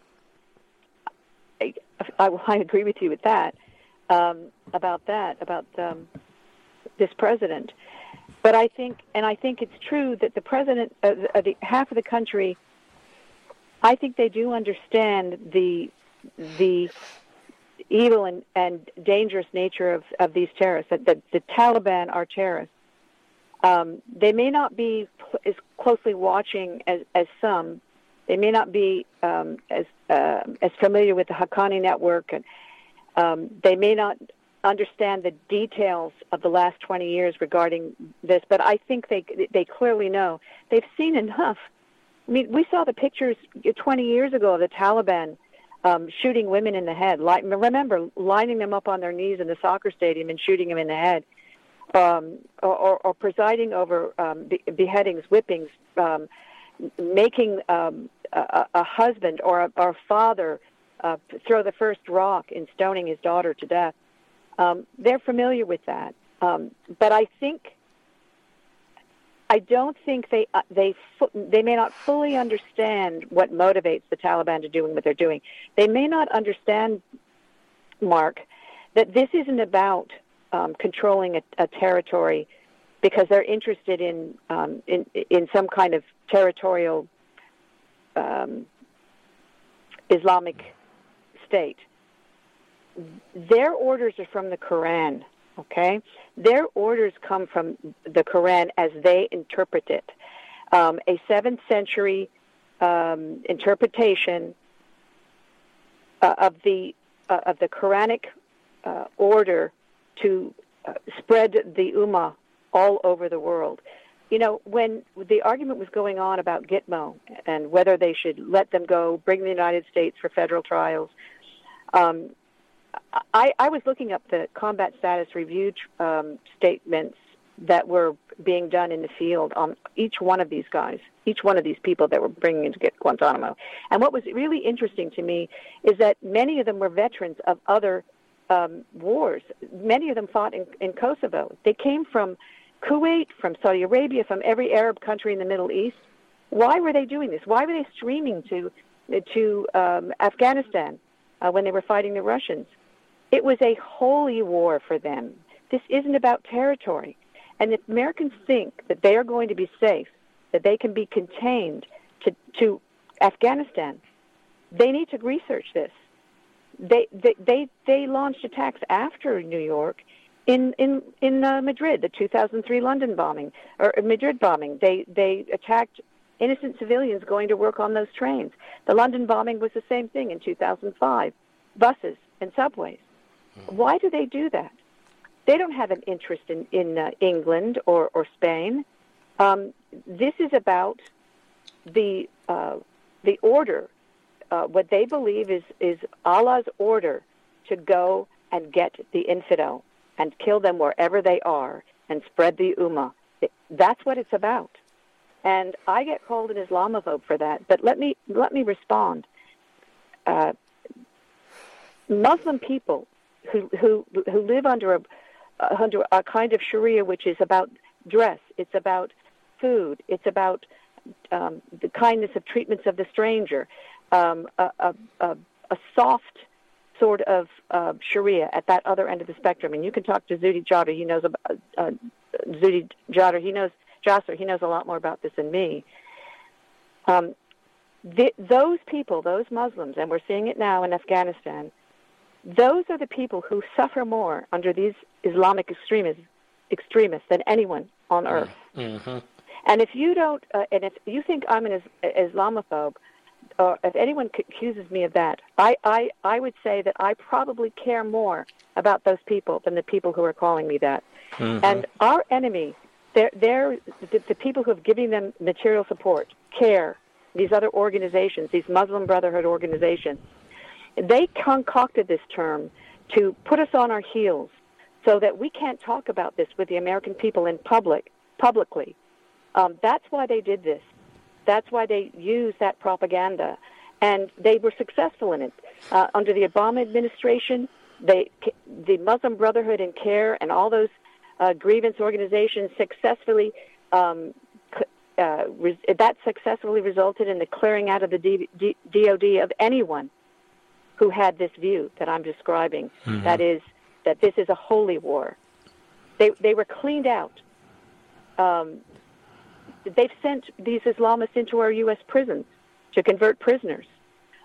I, I, I agree with you with that, um, about that, about. Um, this president. But I think, and I think it's true that the president, uh, the, uh, the half of the country, I think they do understand the, the, evil and, and dangerous nature of, of these terrorists, that the, the Taliban are terrorists. Um, they may not be cl- as closely watching as, as some. They may not be um, as uh, as familiar with the Haqqani network, and um, they may not understand the details of the last twenty years regarding this. But I think they they clearly know. They've seen enough. I mean, we saw the pictures twenty years ago of the Taliban um, shooting women in the head. Like, remember, lining them up on their knees in the soccer stadium and shooting them in the head. Um, or, or presiding over um, be- beheadings, whippings, um, making um, a, a husband or a, or a father uh, throw the first rock in stoning his daughter to death. Um, they're familiar with that, um, but I think I don't think they uh, they fu- they may not fully understand what motivates the Taliban to doing what they're doing. They may not understand, Mark, that this isn't about Um, controlling a, a territory because they're interested in um, in in some kind of territorial um, Islamic state. Their orders are from the Quran, okay? Their orders come from the Quran as they interpret it. Um, a seventh century um, interpretation uh, of the uh, of the Quranic uh, order to uh, spread the Ummah all over the world. You know, when the argument was going on about Gitmo and whether they should let them go, bring the United States for federal trials, um, I, I was looking up the combat status review um, statements that were being done in the field on each one of these guys, each one of these people that were bringing into Guantanamo. And what was really interesting to me is that many of them were veterans of other Um, wars. Many of them fought in, in Kosovo. They came from Kuwait, from Saudi Arabia, from every Arab country in the Middle East. Why were they doing this? Why were they streaming to to um, Afghanistan uh, when they were fighting the Russians? It was a holy war for them. This isn't about territory. And if Americans think that they are going to be safe, that they can be contained to, to Afghanistan, they need to research this. They, they they they launched attacks after New York, in in in uh, Madrid, the two thousand three London bombing or Madrid bombing. They they attacked innocent civilians going to work on those trains. The London bombing was the same thing in two thousand five, buses and subways. Why do they do that? They don't have an interest in in uh, England or or Spain. Um, this is about the uh, the order. Uh, what they believe is, is Allah's order to go and get the infidel and kill them wherever they are and spread the Ummah. That's what it's about. And I get called an Islamophobe for that, but let me let me respond. Uh, Muslim people who who who live under a uh, under a kind of Sharia which is about dress, it's about food, it's about um, the kindness of treatments of the stranger. Um, a, a, a, a soft sort of uh, Sharia at that other end of the spectrum. And you can talk to Zuhdi Jadr. He knows about uh, Zuhdi Jadr. He knows Jasser. He knows a lot more about this than me. Um, the, those people, those Muslims, and we're seeing it now in Afghanistan. Those are the people who suffer more under these Islamic extremists, extremists than anyone on earth. Mm-hmm. And if you don't, uh, and if you think I'm an Islamophobe, or if anyone accuses me of that, I, I, I would say that I probably care more about those people than the people who are calling me that. Mm-hmm. And our enemy, they're, they're the, the people who have given them material support, CARE, these other organizations, these Muslim Brotherhood organizations, they concocted this term to put us on our heels so that we can't talk about this with the American people in public, publicly. Um, that's why they did this. That's why they used that propaganda, and they were successful in it. Uh, under the Obama administration, they, the Muslim Brotherhood and CARE and all those uh, grievance organizations successfully, um, uh, res- that successfully resulted in the clearing out of the D- D- D O D of anyone who had this view that I'm describing. Mm-hmm. That is, that this is a holy war. They they were cleaned out. Um, They've sent these Islamists into our U S prisons to convert prisoners.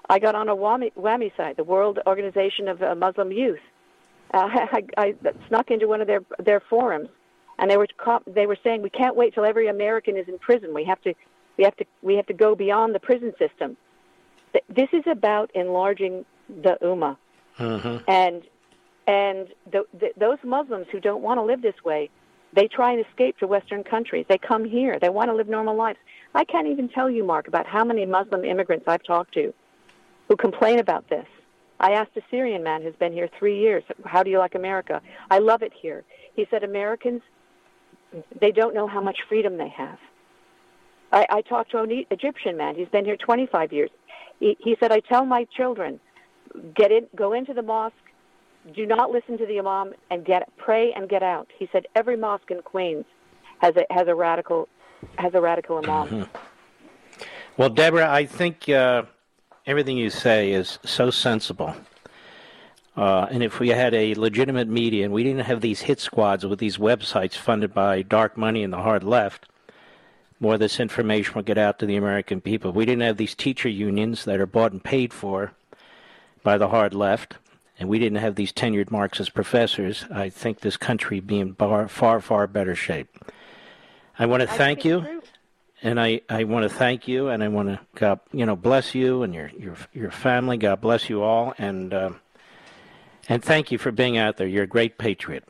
I got on a WAMI, WAMI site, the World Organization of uh, Muslim Youth. Uh, I, I snuck into one of their their forums, and they were they were saying we can't wait till every American is in prison. We have to we have to we have to go beyond the prison system. This is about enlarging the Ummah, mm-hmm. and and the, the, those Muslims who don't want to live this way, they try and escape to Western countries. They come here. They want to live normal lives. I can't even tell you, Mark, about how many Muslim immigrants I've talked to who complain about this. I asked a Syrian man who's been here three years, how do you like America? I love it here. He said Americans, they don't know how much freedom they have. I, I talked to an Egyptian man. He's been here twenty-five years. He, he said, I tell my children, get in, go into the mosque, do not listen to the imam, and get pray and get out. He said every mosque in Queens has a has a radical has a radical imam. Mm-hmm. Well, Deborah, I think uh, everything you say is so sensible. Uh, and if we had a legitimate media and we didn't have these hit squads with these websites funded by dark money and the hard left, more of this information will get out to the American people. We didn't have these teacher unions that are bought and paid for by the hard left, and we didn't have these tenured Marxist professors, I think this country would be in far, far, far better shape. I want to thank you, true. and I, I want to thank you, and I want to God, you know, bless you and your your your family. God bless you all, and uh, and thank you for being out there. You're a great patriot.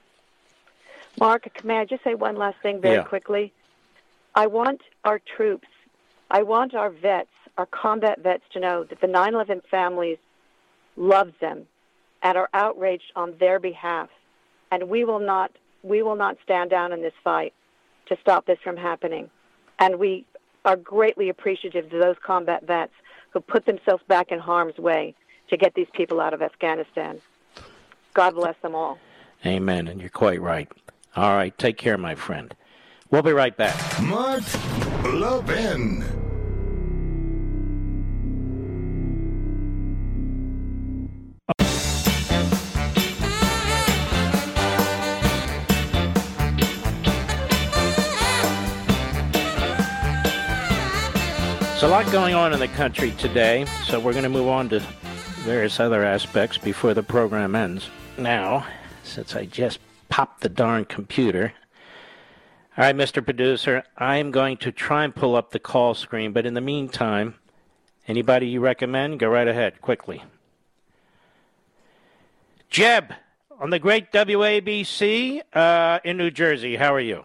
Mark, may I just say one last thing very yeah. quickly? I want our troops, I want our vets, our combat vets to know that the nine eleven families love them and are outraged on their behalf, and we will not we will not stand down in this fight to stop this from happening. And we are greatly appreciative to those combat vets who put themselves back in harm's way to get these people out of Afghanistan. God bless them all. Amen, and you're quite right. All right, take care, my friend. We'll be right back. Mark Levin. There's a lot going on in the country today, so we're going to move on to various other aspects before the program ends. Now, since I just popped the darn computer. All right, Mister Producer, I'm going to try and pull up the call screen, but in the meantime, anybody you recommend, go right ahead, quickly. Jeb, on the great W A B C uh, in New Jersey, how are you?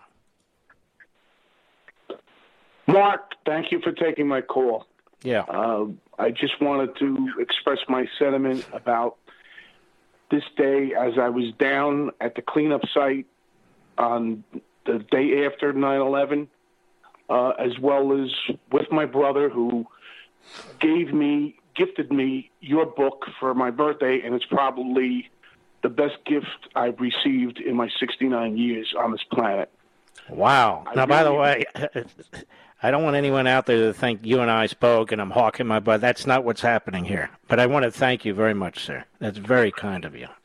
Mark, thank you for taking my call. Yeah. Uh, I just wanted to express my sentiment about this day as I was down at the cleanup site on the day after nine eleven, uh, as well as with my brother who gave me, gifted me your book for my birthday, and it's probably the best gift I've received in my sixty-nine years on this planet. Wow. I now, by the really- way, I don't want anyone out there to think you and I spoke and I'm hawking my butt. That's not what's happening here. But I want to thank you very much, sir. That's very kind of you.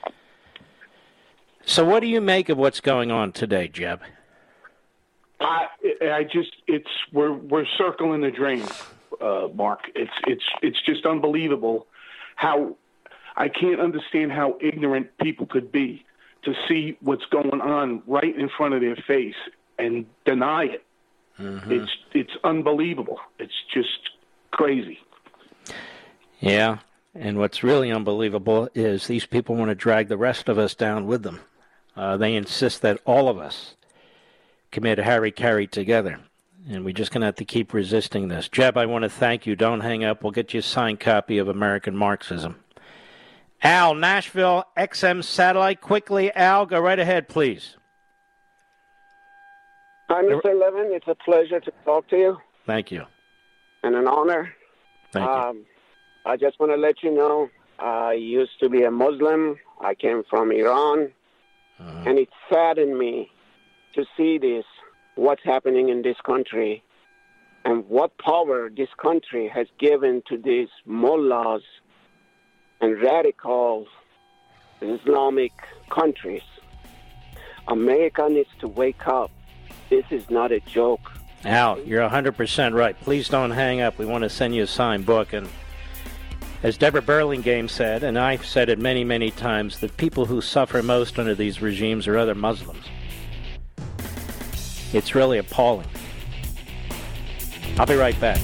So what do you make of what's going on today, Jeb? I, I just, it's, we're, we're circling the drain, uh, Mark. It's, it's, it's just unbelievable how, I can't understand how ignorant people could be to see what's going on right in front of their face and deny it. Mm-hmm. It's, it's unbelievable. It's just crazy. Yeah. And what's really unbelievable is these people want to drag the rest of us down with them. Uh, they insist that all of us commit hara-kiri together. And we're just going to have to keep resisting this. Jeb, I want to thank you. Don't hang up. We'll get you a signed copy of American Marxism. Al, Nashville, X M Satellite. Quickly, Al, go right ahead, please. Hi, Mister Levin. It's a pleasure to talk to you. Thank you. And an honor. Thank um, you. I just want to let you know, I used to be a Muslim. I came from Iran. Uh-huh. And it saddened me to see this, what's happening in this country, and what power this country has given to these mullahs and radical Islamic countries. America needs to wake up. This is not a joke. Al, you're one hundred percent right. Please don't hang up. We want to send you a signed book, and As Deborah Burlingame said, and I've said it many, many times, the people who suffer most under these regimes are other Muslims. It's really appalling. I'll be right back.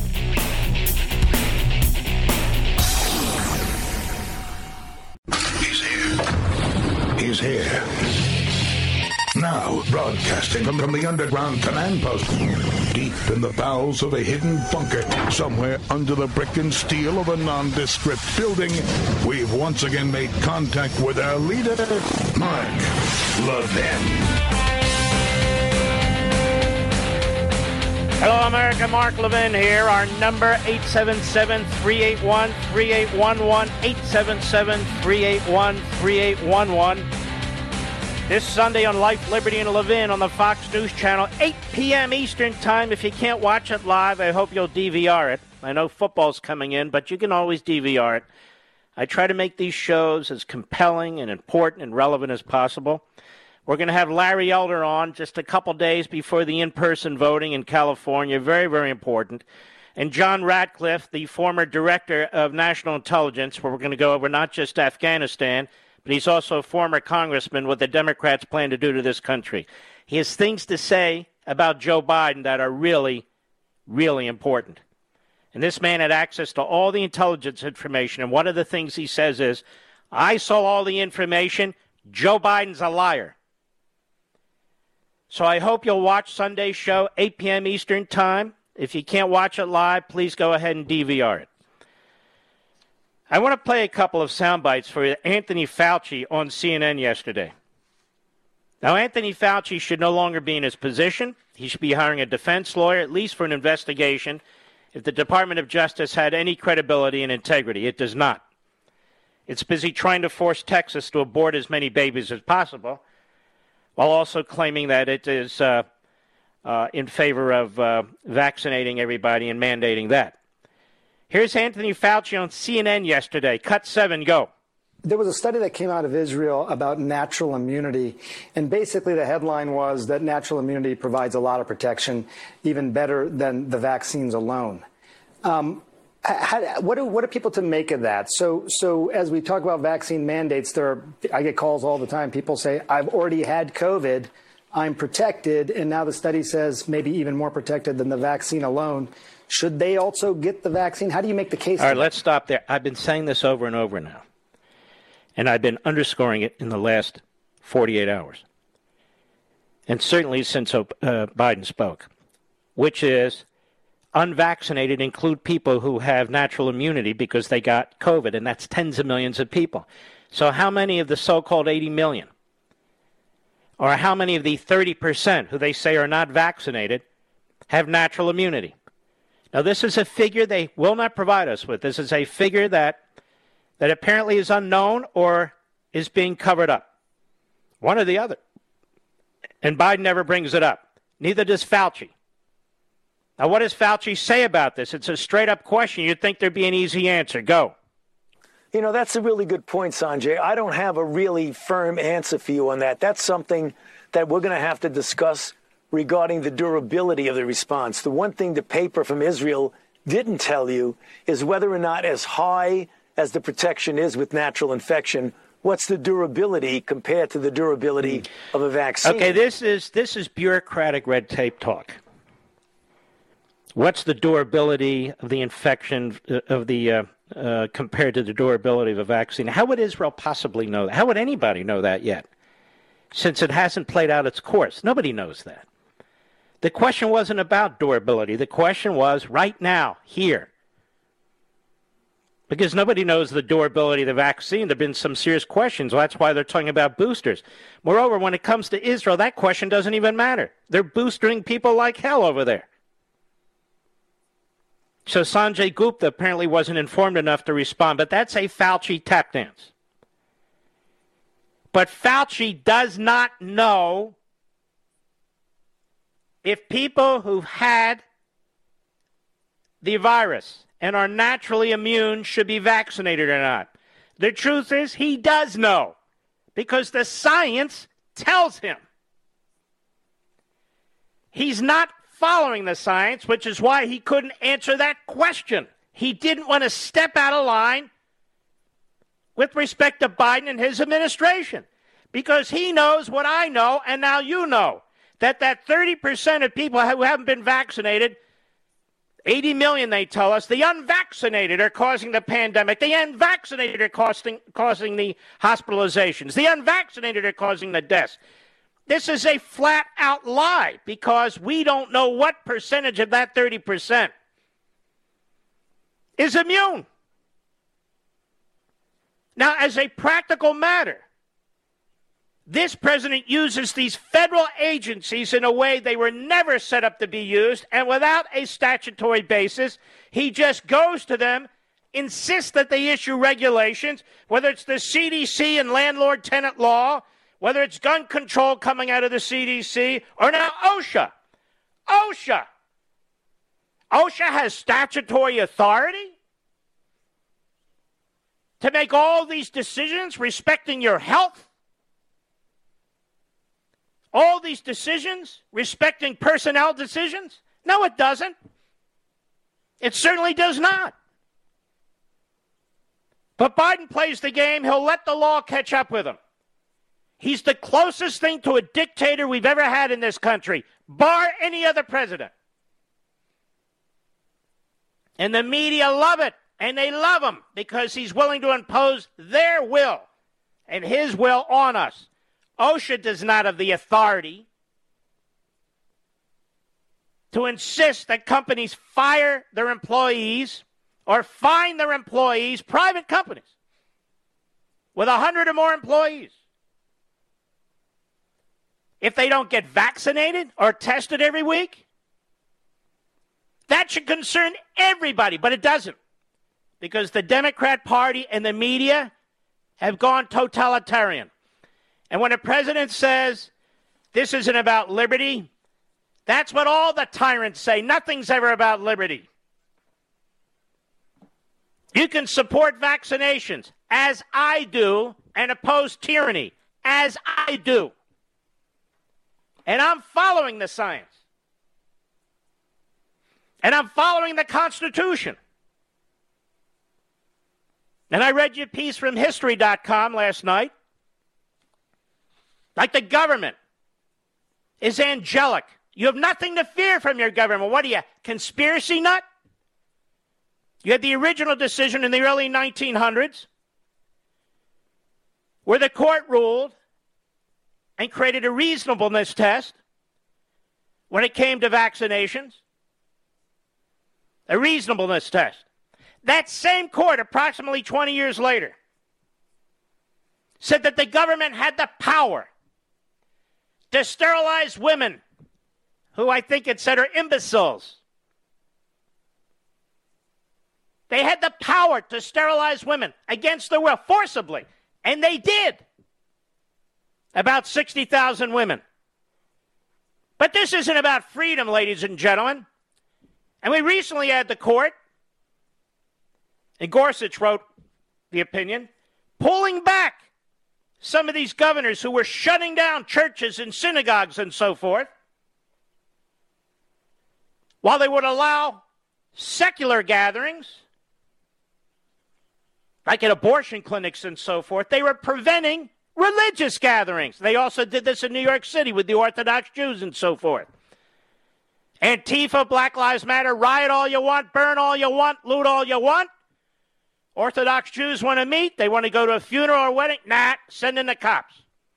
He's here. He's here. Now, broadcasting from, from the underground command post, deep in the bowels of a hidden bunker, somewhere under the brick and steel of a nondescript building, we've once again made contact with our leader, Mark Levin. Hello, America. Mark Levin here. Our number, eight seven seven, three eight one, three eight one one, eight seven seven, three eight one, three eight one one. This Sunday on Life, Liberty, and Levin on the Fox News Channel, eight p.m. Eastern Time. If you can't watch it live, I hope you'll D V R it. I know football's coming in, but you can always D V R it. I try to make these shows as compelling and important and relevant as possible. We're going to have Larry Elder on just a couple days before the in-person voting in California. Very, very important. And John Ratcliffe, the former director of national intelligence, where we're going to go over not just Afghanistan, but he's also a former congressman, what the Democrats plan to do to this country. He has things to say about Joe Biden that are really, really important. And this man had access to all the intelligence information, and one of the things he says is, I saw all the information, Joe Biden's a liar. So I hope you'll watch Sunday's show, eight p.m. Eastern Time. If you can't watch it live, please go ahead and D V R it. I want to play a couple of sound bites for you. Anthony Fauci on C N N yesterday. Now, Anthony Fauci should no longer be in his position. He should be hiring a defense lawyer, at least for an investigation, if the Department of Justice had any credibility and integrity. It does not. It's busy trying to force Texas to abort as many babies as possible, while also claiming that it is uh, uh, in favor of uh, vaccinating everybody and mandating that. Here's Anthony Fauci on C N N yesterday. Cut seven, go. There was a study that came out of Israel about natural immunity, and basically the headline was that natural immunity provides a lot of protection, even better than the vaccines alone. Um, how, what, do, what are people to make of that? So, so as we talk about vaccine mandates, there are, I get calls all the time. People say, I've already had COVID, I'm protected, and now the study says maybe even more protected than the vaccine alone. Should they also get the vaccine? How do you make the case? All right, let's stop there. I've been saying this over and over now, and I've been underscoring it in the last forty-eight hours, and certainly since uh, Biden spoke, which is unvaccinated include people who have natural immunity because they got COVID, and that's tens of millions of people. So how many of the so-called eighty million, or how many of the thirty percent who they say are not vaccinated have natural immunity? Now, this is a figure they will not provide us with. This is a figure that that apparently is unknown or is being covered up. One or the other. And Biden never brings it up. Neither does Fauci. Now, what does Fauci say about this? It's a straight-up question. You'd think there'd be an easy answer. Go. You know, that's a really good point, Sanjay. I don't have a really firm answer for you on that. That's something that we're going to have to discuss regarding the durability of the response. The one thing the paper from Israel didn't tell you is whether or not, as high as the protection is with natural infection, what's the durability compared to the durability of a vaccine? Okay, this is this is bureaucratic red tape talk. What's the durability of the infection of the uh, uh, compared to the durability of a vaccine? How would Israel possibly know that? How would anybody know that yet? Since it hasn't played out its course. Nobody knows that. The question wasn't about durability. The question was right now, here. Because nobody knows the durability of the vaccine. There have been some serious questions. Well, that's why they're talking about boosters. Moreover, when it comes to Israel, that question doesn't even matter. They're boosting people like hell over there. So Sanjay Gupta apparently wasn't informed enough to respond, but that's a Fauci tap dance. But Fauci does not know if people who've had the virus and are naturally immune should be vaccinated or not. The truth is, he does know, because the science tells him. He's not following the science, which is why he couldn't answer that question. He didn't want to step out of line with respect to Biden and his administration, because he knows what I know, and now you know, that that thirty percent of people who haven't been vaccinated, eighty million they tell us, the unvaccinated are causing the pandemic. The unvaccinated are causing, causing the hospitalizations. The unvaccinated are causing the deaths. This is a flat-out lie because we don't know what percentage of that thirty percent is immune. Now, as a practical matter, this president uses these federal agencies in a way they were never set up to be used, and without a statutory basis, he just goes to them, insists that they issue regulations, whether it's the C D C and landlord-tenant law, whether it's gun control coming out of the C D C, or now OSHA. OSHA. OSHA has statutory authority to make all these decisions respecting your health. All these decisions respecting personnel decisions? No, it doesn't. It certainly does not. But Biden plays the game. He'll let the law catch up with him. He's the closest thing to a dictator we've ever had in this country, bar any other president. And the media love it, and they love him because he's willing to impose their will and his will on us. OSHA does not have the authority to insist that companies fire their employees or fine their employees, private companies, with a hundred or more employees, if they don't get vaccinated or tested every week. That should concern everybody, but it doesn't, because the Democrat Party and the media have gone totalitarian. And when a president says this isn't about liberty, that's what all the tyrants say. Nothing's ever about liberty. You can support vaccinations, as I do, and oppose tyranny, as I do. And I'm following the science. And I'm following the Constitution. And I read you a piece from history dot com last night. Like the government is angelic. You have nothing to fear from your government. What are you, conspiracy nut? You had the original decision in the early nineteen hundreds where the court ruled and created a reasonableness test when it came to vaccinations. A reasonableness test. That same court, approximately twenty years later, said that the government had the power to sterilize women who I think it said are imbeciles. They had the power to sterilize women against their will, forcibly, and they did. About sixty thousand women. But this isn't about freedom, ladies and gentlemen. And we recently had the court, and Gorsuch wrote the opinion, pulling back some of these governors who were shutting down churches and synagogues and so forth, while they would allow secular gatherings, like at abortion clinics and so forth. They were preventing religious gatherings. They also did this in New York City with the Orthodox Jews and so forth. Antifa, Black Lives Matter, riot all you want, burn all you want, loot all you want. Orthodox Jews want to meet. They want to go to a funeral or wedding. Nah, send in the cops.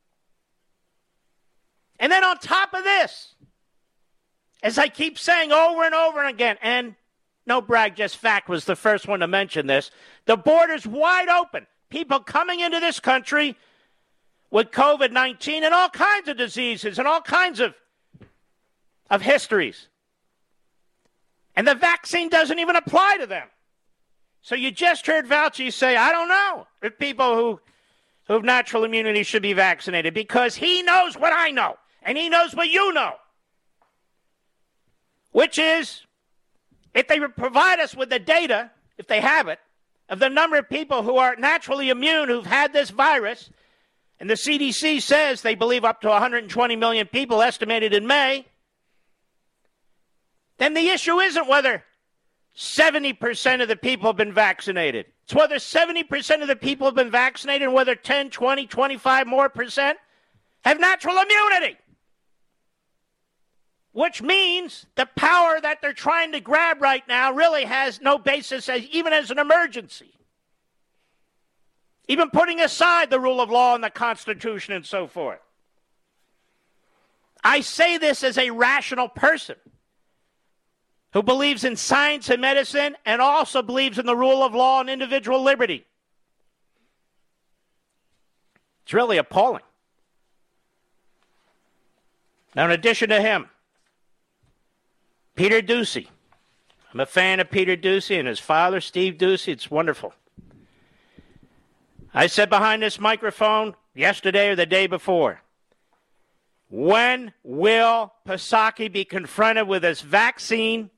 And then on top of this, as I keep saying over and over again, and no brag, just fact, was the first one to mention this, the border's wide open. People coming into this country with covid nineteen and all kinds of diseases and all kinds of, of histories. And the vaccine doesn't even apply to them. So you just heard Fauci say, I don't know if people who, who have natural immunity should be vaccinated, because he knows what I know, and he knows what you know, which is, if they would provide us with the data, if they have it, of the number of people who are naturally immune who've had this virus, and the C D C says they believe up to one hundred twenty million people estimated in May, then the issue isn't whether seventy percent of the people have been vaccinated. It's whether seventy percent of the people have been vaccinated and whether ten, twenty, twenty-five more percent have natural immunity. Which means the power that they're trying to grab right now really has no basis as, even as an emergency. Even putting aside the rule of law and the Constitution and so forth. I say this as a rational person who believes in science and medicine and also believes in the rule of law and individual liberty. It's really appalling. Now, in addition to him, Peter Doocy. I'm a fan of Peter Doocy and his father, Steve Doocy. It's wonderful. I said behind this microphone yesterday or the day before, when will Psaki be confronted with this vaccine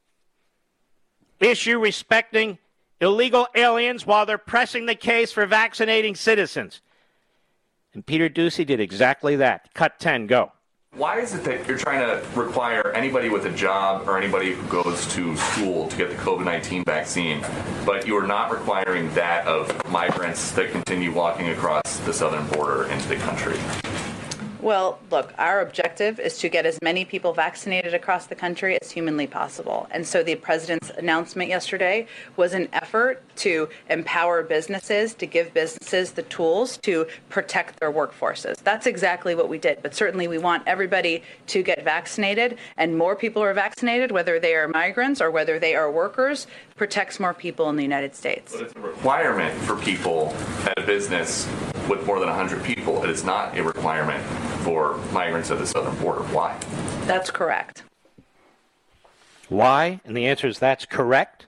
issue respecting illegal aliens while they're pressing the case for vaccinating citizens? And Peter Doocy did exactly that. Cut ten, go. Why is it that you're trying to require anybody with a job or anybody who goes to school to get the COVID nineteen vaccine, but you're not requiring that of migrants that continue walking across the southern border into the country? Well, look, our objective is to get as many people vaccinated across the country as humanly possible. And so the president's announcement yesterday was an effort to empower businesses, to give businesses the tools to protect their workforces. That's exactly what we did. But certainly we want everybody to get vaccinated, and more people are vaccinated, whether they are migrants or whether they are workers, protects more people in the United States. But it's a requirement for people at a business with more than one hundred people. It is not a requirement for migrants at the southern border. Why? That's correct. Why? And the answer is that's correct.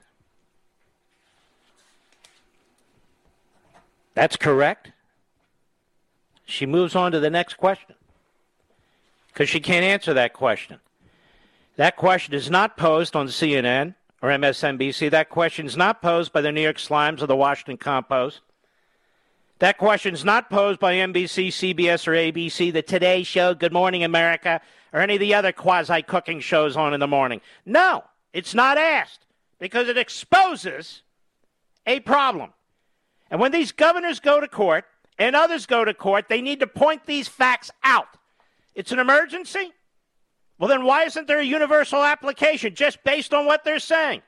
That's correct. She moves on to the next question because she can't answer that question. That question is not posed on C N N or M S N B C. That question is not posed by the New York Slimes or the Washington Compost. That question is not posed by N B C, C B S, or A B C, the Today Show, Good Morning America, or any of the other quasi-cooking shows on in the morning. No, it's not asked because it exposes a problem. And when these governors go to court and others go to court, they need to point these facts out. It's an emergency? Well, then why isn't there a universal application just based on what they're saying?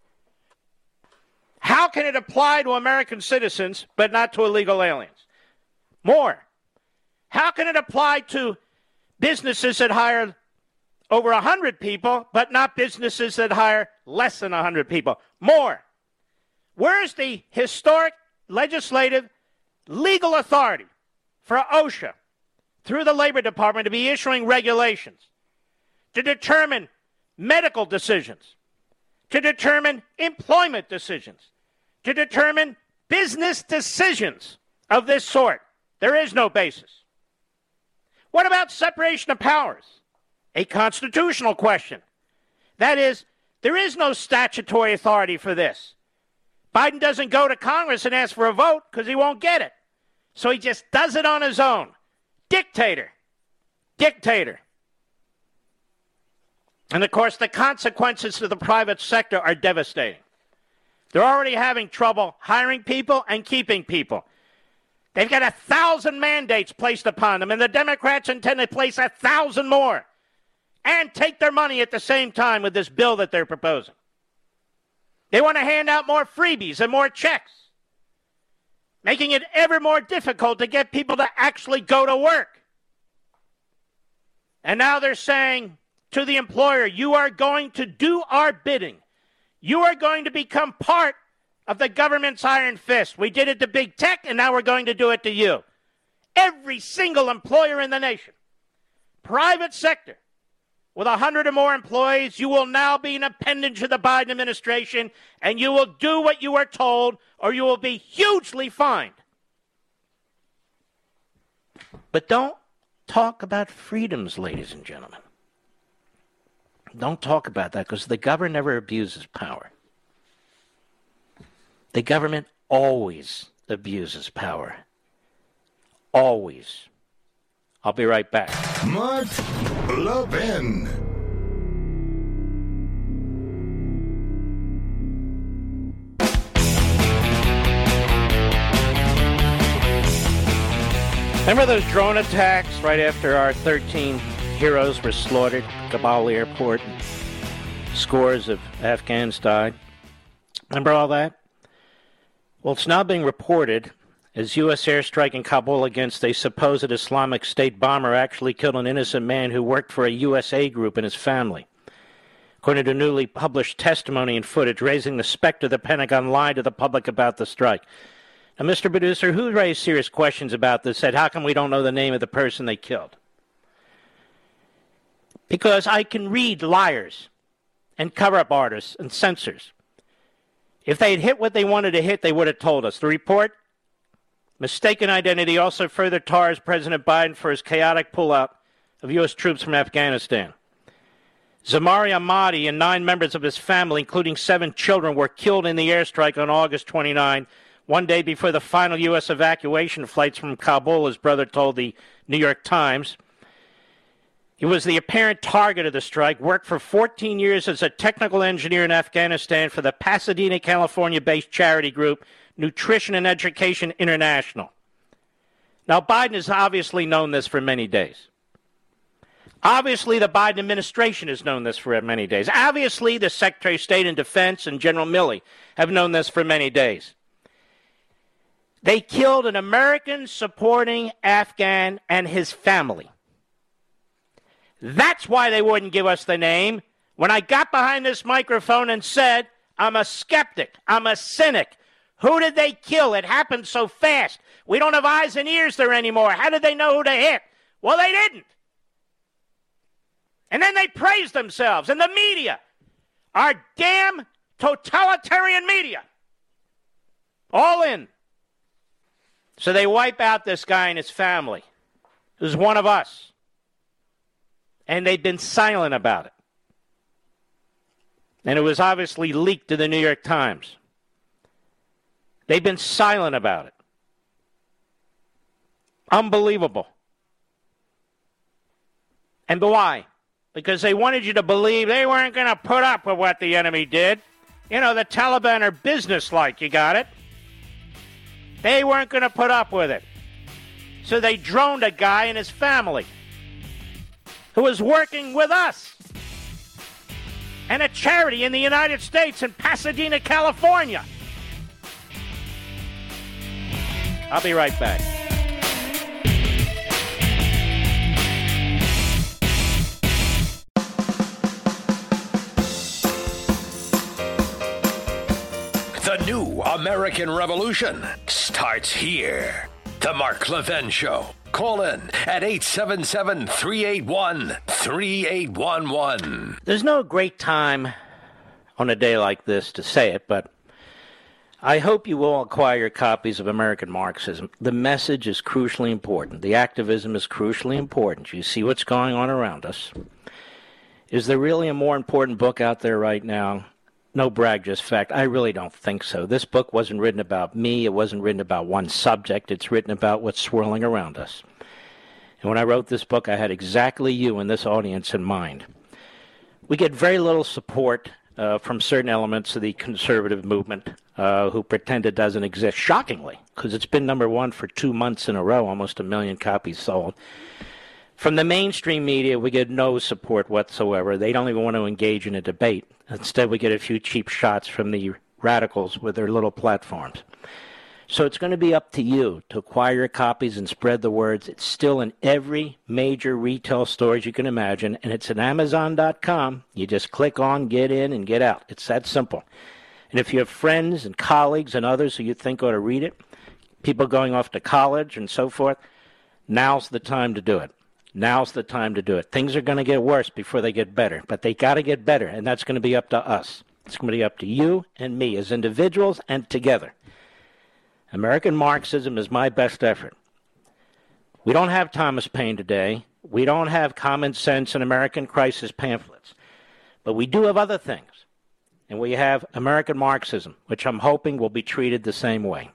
How can it apply to American citizens but not to illegal aliens? More. How can it apply to businesses that hire over one hundred people but not businesses that hire less than one hundred people? More. Where is the historic, legislative, legal authority for OSHA through the Labor Department to be issuing regulations to determine medical decisions, to determine employment decisions, to determine business decisions of this sort? There is no basis. What about separation of powers? A constitutional question. That is, there is no statutory authority for this. Biden doesn't go to Congress and ask for a vote because he won't get it. So he just does it on his own. Dictator. Dictator. And, of course, the consequences to the private sector are devastating. They're already having trouble hiring people and keeping people. They've got a thousand mandates placed upon them, and the Democrats intend to place a thousand more and take their money at the same time with this bill that they're proposing. They want to hand out more freebies and more checks, making it ever more difficult to get people to actually go to work. And now they're saying to the employer, you are going to do our bidding. You are going to become part of the government's iron fist. We did it to big tech, and now we're going to do it to you. Every single employer in the nation, private sector, with one hundred or more employees, you will now be an appendage of the Biden administration, and you will do what you are told, or you will be hugely fined. But don't talk about freedoms, ladies and gentlemen. Don't talk about that, because the government never abuses power. The government always abuses power. Always. I'll be right back. Mark Levin. Remember those drone attacks right after our thirteen heroes were slaughtered at Kabul airport and scores of Afghans died? Remember all that? Well, it's now being reported as U S airstrike in Kabul against a supposed Islamic State bomber actually killed an innocent man who worked for a U S A group and his family. According to newly published testimony and footage, raising the specter the Pentagon lied to the public about the strike. Now, Mister Producer, who raised serious questions about this said, how come we don't know the name of the person they killed? Because I can read liars and cover-up artists and censors. If they had hit what they wanted to hit, they would have told us. The report, mistaken identity, also further tars President Biden for his chaotic pullout of U S troops from Afghanistan. Zamari Ahmadi and nine members of his family, including seven children, were killed in the airstrike on August twenty-ninth, one day before the final U S evacuation flights from Kabul, his brother told the New York Times. He was the apparent target of the strike, worked for fourteen years as a technical engineer in Afghanistan for the Pasadena, California-based charity group Nutrition and Education International. Now, Biden has obviously known this for many days. Obviously, the Biden administration has known this for many days. Obviously, the Secretary of State and Defense and General Milley have known this for many days. They killed an American supporting Afghan and his family. That's why they wouldn't give us the name. When I got behind this microphone and said, I'm a skeptic, I'm a cynic, who did they kill? It happened so fast. We don't have eyes and ears there anymore. How did they know who to hit? Well, they didn't. And then they praised themselves. And the media, our damn totalitarian media, all in. So they wipe out this guy and his family, who's one of us. And they've been silent about it. And it was obviously leaked to the New York Times. They've been silent about it. Unbelievable. And why? Because they wanted you to believe they weren't going to put up with what the enemy did. You know, the Taliban are businesslike, you got it? They weren't going to put up with it. So they droned a guy and his family who was working with us and a charity in the United States in Pasadena, California. I'll be right back. The new American Revolution starts here. The Mark Levin Show. Call in at eight seven seven, three eight one, three eight one one. There's no great time on a day like this to say it, but I hope you will acquire your copies of American Marxism. The message is crucially important. The activism is crucially important. You see what's going on around us. Is there really a more important book out there right now? No brag, just fact. I really don't think so. This book wasn't written about me. It wasn't written about one subject. It's written about what's swirling around us. And when I wrote this book, I had exactly you and this audience in mind. We get very little support uh, from certain elements of the conservative movement uh, who pretend it doesn't exist, shockingly, because it's been number one for two months in a row, almost a million copies sold. From the mainstream media, we get no support whatsoever. They don't even want to engage in a debate. Instead, we get a few cheap shots from the radicals with their little platforms. So it's going to be up to you to acquire your copies and spread the words. It's still in every major retail stores you can imagine, and it's at amazon dot com. You just click on, get in, and get out. It's that simple. And if you have friends and colleagues and others who you think ought to read it, people going off to college and so forth, now's the time to do it. Now's the time to do it. Things are going to get worse before they get better, but they got to get better, and that's going to be up to us. It's going to be up to you and me as individuals and together. American Marxism is my best effort. We don't have Thomas Paine today. We don't have Common Sense and American Crisis pamphlets, but we do have other things, and we have American Marxism, which I'm hoping will be treated the same way.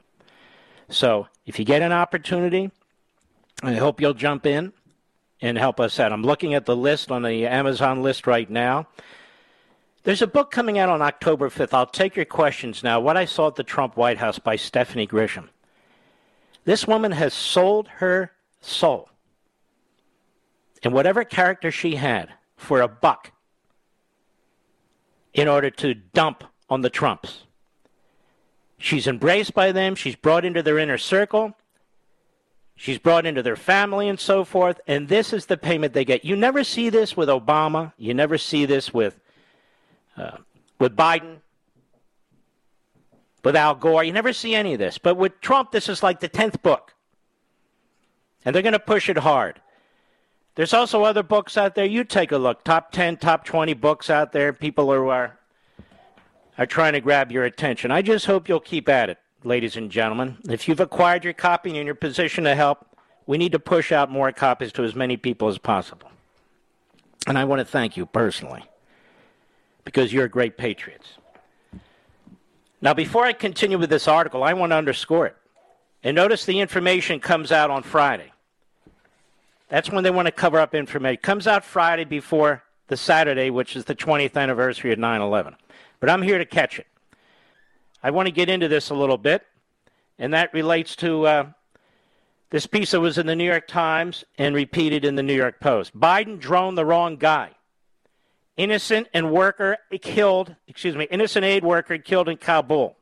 So if you get an opportunity, I hope you'll jump in and help us out. I'm looking at the list on the Amazon list right now. There's a book coming out on October fifth. I'll take your questions now. What I Saw at the Trump White House by Stephanie Grisham. This woman has sold her soul and whatever character she had for a buck in order to dump on the Trumps. She's embraced by them. She's brought into their inner circle. She's brought into their family and so forth. And this is the payment they get. You never see this with Obama. You never see this with uh, with Biden, with Al Gore. You never see any of this. But with Trump, this is like the tenth book. And they're going to push it hard. There's also other books out there. You take a look. Top ten, top twenty books out there. People who are, are trying to grab your attention. I just hope you'll keep at it, ladies and gentlemen. If you've acquired your copy and you're in your position to help, we need to push out more copies to as many people as possible. And I want to thank you personally, because you're great patriots. Now, before I continue with this article, I want to underscore it. And notice the information comes out on Friday. That's when they want to cover up information. It comes out Friday before the Saturday, which is the twentieth anniversary of nine eleven. But I'm here to catch it. I want to get into this a little bit, and that relates to uh, this piece that was in the New York Times and repeated in the New York Post. Biden droned the wrong guy. Innocent and worker killed, excuse me, innocent aid worker killed in Kabul.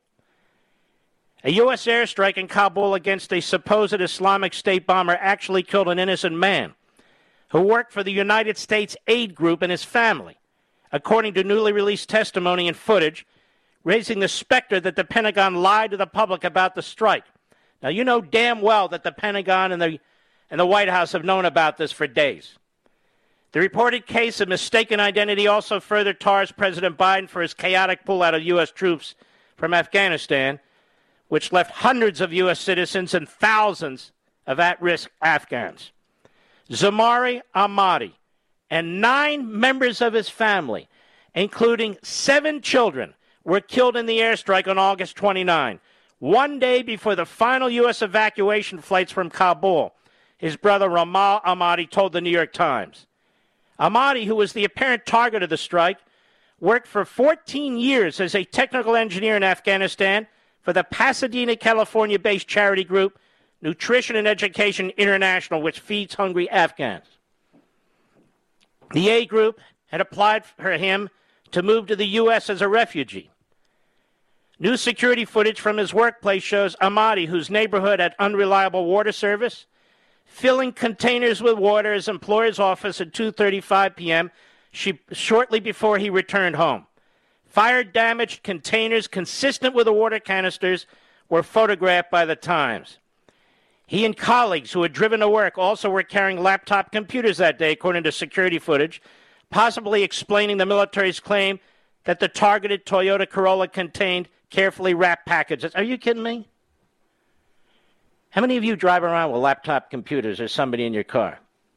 A U S airstrike in Kabul against a supposed Islamic State bomber actually killed an innocent man who worked for the United States aid group and his family, according to newly released testimony and footage, raising the specter that the Pentagon lied to the public about the strike. Now, you know damn well that the Pentagon and the, and the White House have known about this for days. The reported case of mistaken identity also further tars President Biden for his chaotic pullout of U S troops from Afghanistan, which left hundreds of U S citizens and thousands of at-risk Afghans. Zamari Ahmadi and nine members of his family, including seven children, were killed in the airstrike on August twenty-ninth, one day before the final U S evacuation flights from Kabul. His brother Ramal Ahmadi told the New York Times. Ahmadi, who was the apparent target of the strike, worked for fourteen years as a technical engineer in Afghanistan for the Pasadena, California-based charity group Nutrition and Education International, which feeds hungry Afghans. The aid group had applied for him to move to the U S as a refugee. New security footage from his workplace shows Ahmadi, whose neighborhood had unreliable water service, filling containers with water at his employer's office at two thirty-five p.m. She, shortly before he returned home. Fire-damaged containers consistent with the water canisters were photographed by the Times. He and colleagues who had driven to work also were carrying laptop computers that day, according to security footage, possibly explaining the military's claim that the targeted Toyota Corolla contained carefully wrapped packages. Are you kidding me? How many of you drive around with laptop computers or somebody in your car?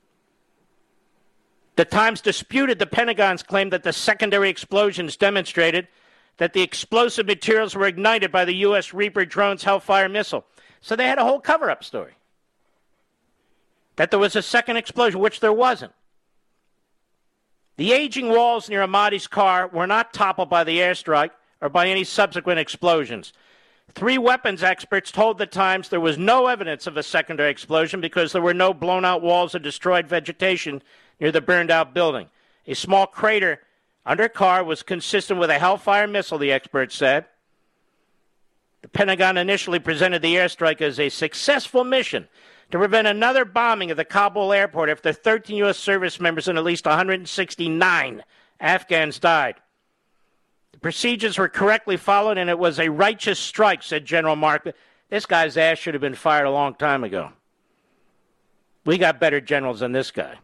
The Times disputed the Pentagon's claim that the secondary explosions demonstrated that the explosive materials were ignited by the U S Reaper drone's Hellfire missile. So they had a whole cover-up story. That there was a second explosion, which there wasn't. The aging walls near Ahmadi's car were not toppled by the airstrike or by any subsequent explosions. Three weapons experts told the Times there was no evidence of a secondary explosion because there were no blown-out walls or destroyed vegetation near the burned-out building. A small crater under car was consistent with a Hellfire missile, the experts said. The Pentagon initially presented the airstrike as a successful mission to prevent another bombing of the Kabul airport after thirteen U S service members and at least one hundred sixty-nine Afghans died. The procedures were correctly followed, and it was a righteous strike, said General Mark. This guy's ass should have been fired a long time ago. We got better generals than this guy.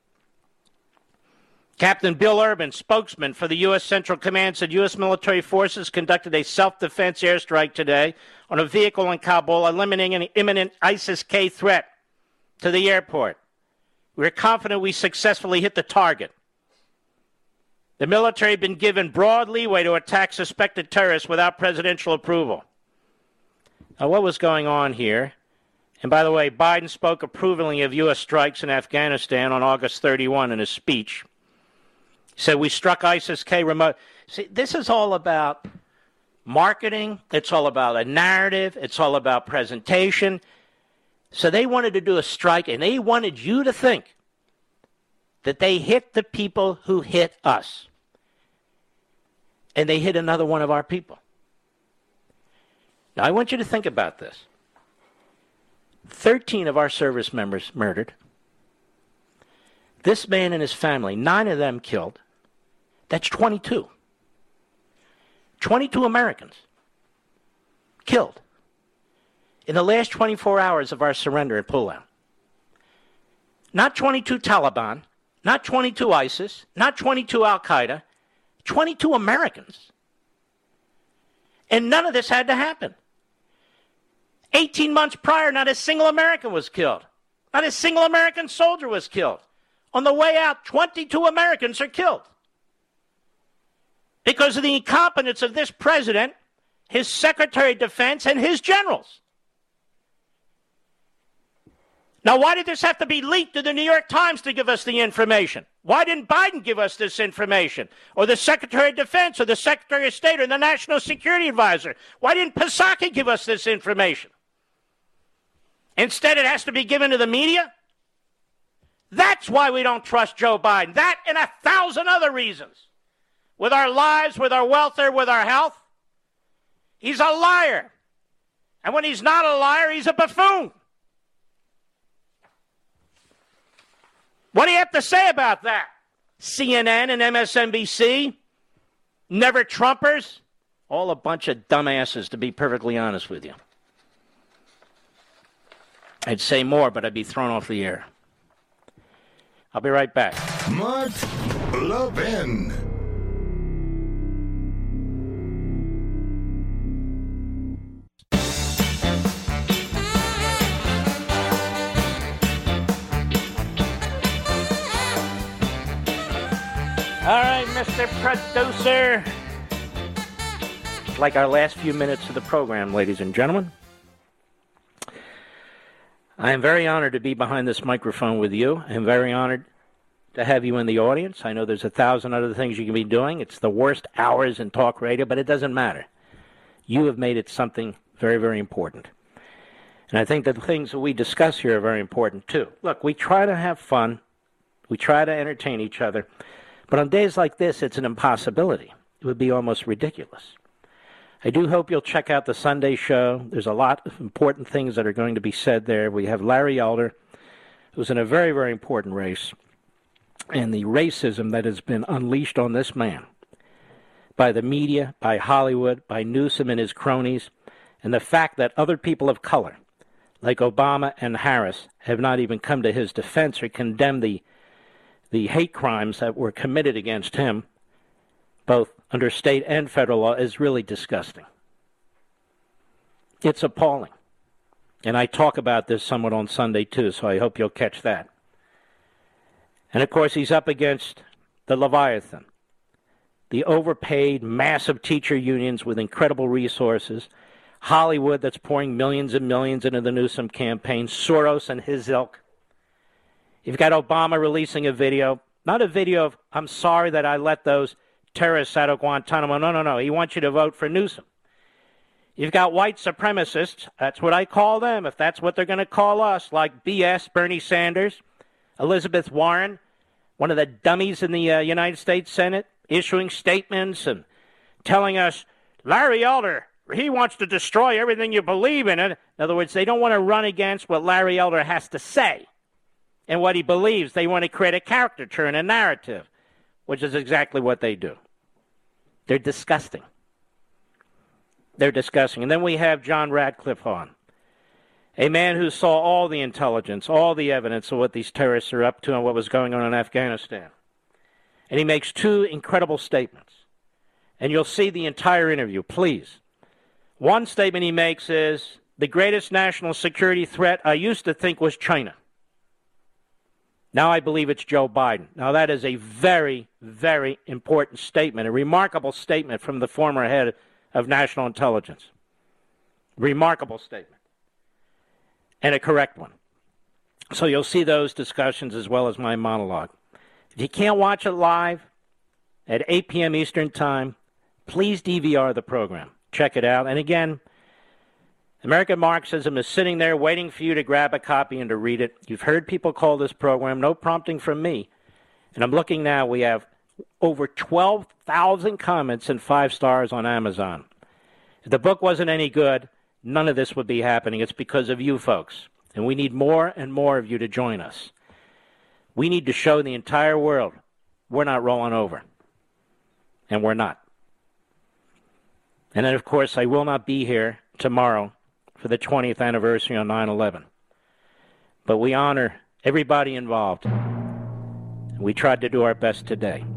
Captain Bill Urban, spokesman for the U S Central Command, said U S military forces conducted a self-defense airstrike today on a vehicle in Kabul, eliminating an imminent ISIS-K threat to the airport. We are confident we successfully hit the target. The military had been given broad leeway to attack suspected terrorists without presidential approval. Now, what was going on here? And by the way, Biden spoke approvingly of U S strikes in Afghanistan on August thirty-first in his speech. He said, we struck ISIS-K remote. See, this is all about marketing. It's all about a narrative. It's all about presentation. So they wanted to do a strike, and they wanted you to think that they hit the people who hit us. And they hit another one of our people. Now, I want you to think about this. thirteen of our service members murdered. This man and his family, nine of them killed. That's twenty-two. twenty-two Americans killed in the last twenty-four hours of our surrender and pullout. Not twenty-two Taliban, not twenty-two ISIS, not twenty-two Al-Qaeda, twenty-two Americans. And none of this had to happen. eighteen months prior, not a single American was killed. Not a single American soldier was killed. On the way out, twenty-two Americans are killed. Because of the incompetence of this president, his Secretary of Defense, and his generals. Now, why did this have to be leaked to the New York Times to give us the information? Why didn't Biden give us this information? Or the Secretary of Defense, or the Secretary of State, or the National Security Advisor? Why didn't Psaki give us this information? Instead, it has to be given to the media? That's why we don't trust Joe Biden. That and a thousand other reasons. With our lives, with our welfare, with our health. He's a liar. And when he's not a liar, he's a buffoon. What do you have to say about that? C N N and M S N B C? Never Trumpers? All a bunch of dumbasses, to be perfectly honest with you. I'd say more, but I'd be thrown off the air. I'll be right back. Mark Levin. All right, Mister Producer. It's like our last few minutes of the program, ladies and gentlemen. I am very honored to be behind this microphone with you. I am very honored to have you in the audience. I know there's a thousand other things you can be doing. It's the worst hours in talk radio, but it doesn't matter. You have made it something very, very important. And I think that the things that we discuss here are very important, too. Look, we try to have fun. We try to entertain each other. But on days like this, it's an impossibility. It would be almost ridiculous. I do hope you'll check out the Sunday show. There's a lot of important things that are going to be said there. We have Larry Elder, who's in a very, very important race, and the racism that has been unleashed on this man by the media, by Hollywood, by Newsom and his cronies, and the fact that other people of color, like Obama and Harris, have not even come to his defense or condemned the the hate crimes that were committed against him, both under state and federal law, is really disgusting. It's appalling. And I talk about this somewhat on Sunday, too, so I hope you'll catch that. And, of course, he's up against the Leviathan, the overpaid, massive teacher unions with incredible resources, Hollywood that's pouring millions and millions into the Newsom campaign, Soros and his ilk. You've got Obama releasing a video, not a video of, I'm sorry that I let those terrorists out of Guantanamo. No, no, no. He wants you to vote for Newsom. You've got white supremacists. That's what I call them, if that's what they're going to call us, like B S, Bernie Sanders, Elizabeth Warren, one of the dummies in the uh, United States Senate, issuing statements and telling us, Larry Elder, he wants to destroy everything you believe in. In other words, they don't want to run against what Larry Elder has to say and what he believes. They want to create a caricature and a narrative, which is exactly what they do. They're disgusting. They're disgusting. And then we have John Radcliffe on, a man who saw all the intelligence, all the evidence of what these terrorists are up to and what was going on in Afghanistan. And he makes two incredible statements. And you'll see the entire interview, please. One statement he makes is, the greatest national security threat I used to think was China. Now I believe it's Joe Biden. Now that is a very, very important statement, a remarkable statement from the former head of national intelligence. Remarkable statement. And a correct one. So you'll see those discussions as well as my monologue. If you can't watch it live at eight p.m. Eastern Time, please D V R the program. Check it out. And again, American Marxism is sitting there waiting for you to grab a copy and to read it. You've heard people call this program, no prompting from me. And I'm looking now, we have over twelve thousand comments and five stars on Amazon. If the book wasn't any good, none of this would be happening. It's because of you folks. And we need more and more of you to join us. We need to show the entire world we're not rolling over. And we're not. And then, of course, I will not be here tomorrow for the twentieth anniversary on nine eleven. But we honor everybody involved. We tried to do our best today.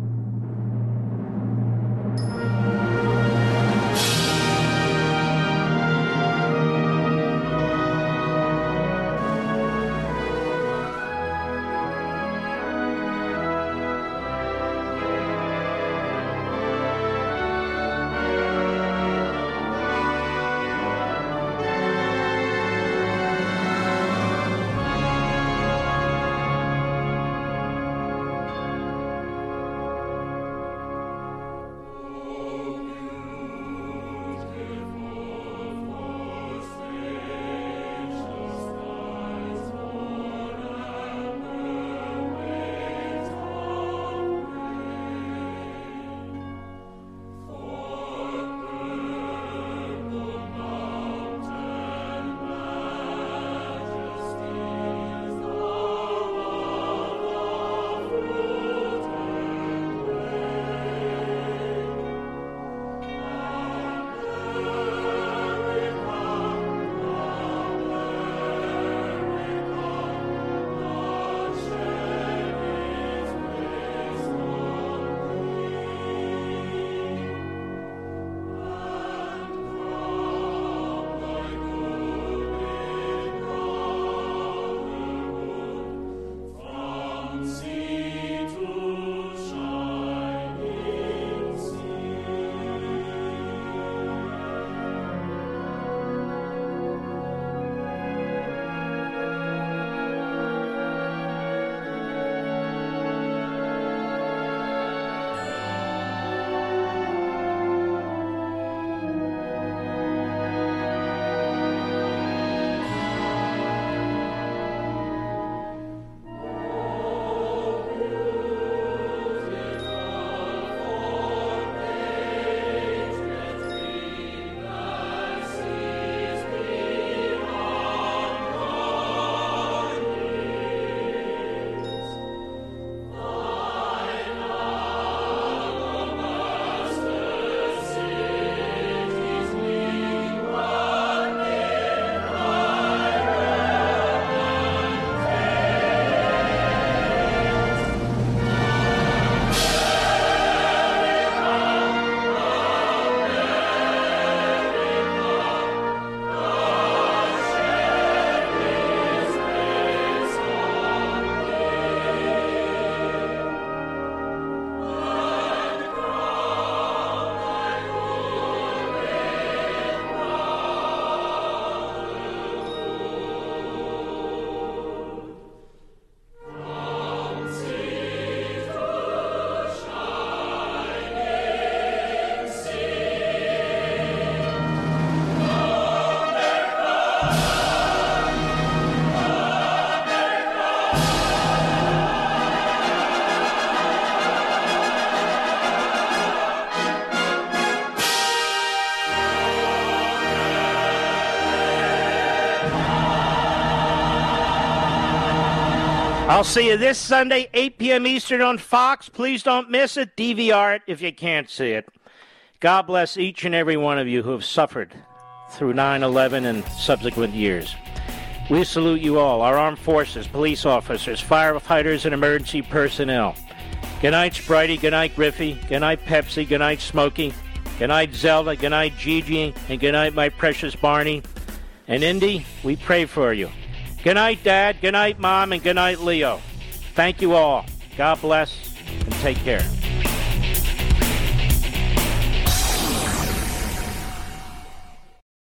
I'll see you this Sunday, eight p.m. Eastern on Fox. Please don't miss it. D V R it if you can't see it. God bless each and every one of you who have suffered through nine eleven and subsequent years. We salute you all, our armed forces, police officers, firefighters, and emergency personnel. Good night, Spritey. Good night, Griffey. Good night, Pepsi. Good night, Smokey. Good night, Zelda. Good night, Gigi. And good night, my precious Barney. And Indy, we pray for you. Good night, Dad. Good night, Mom. And good night, Leo. Thank you all. God bless and take care.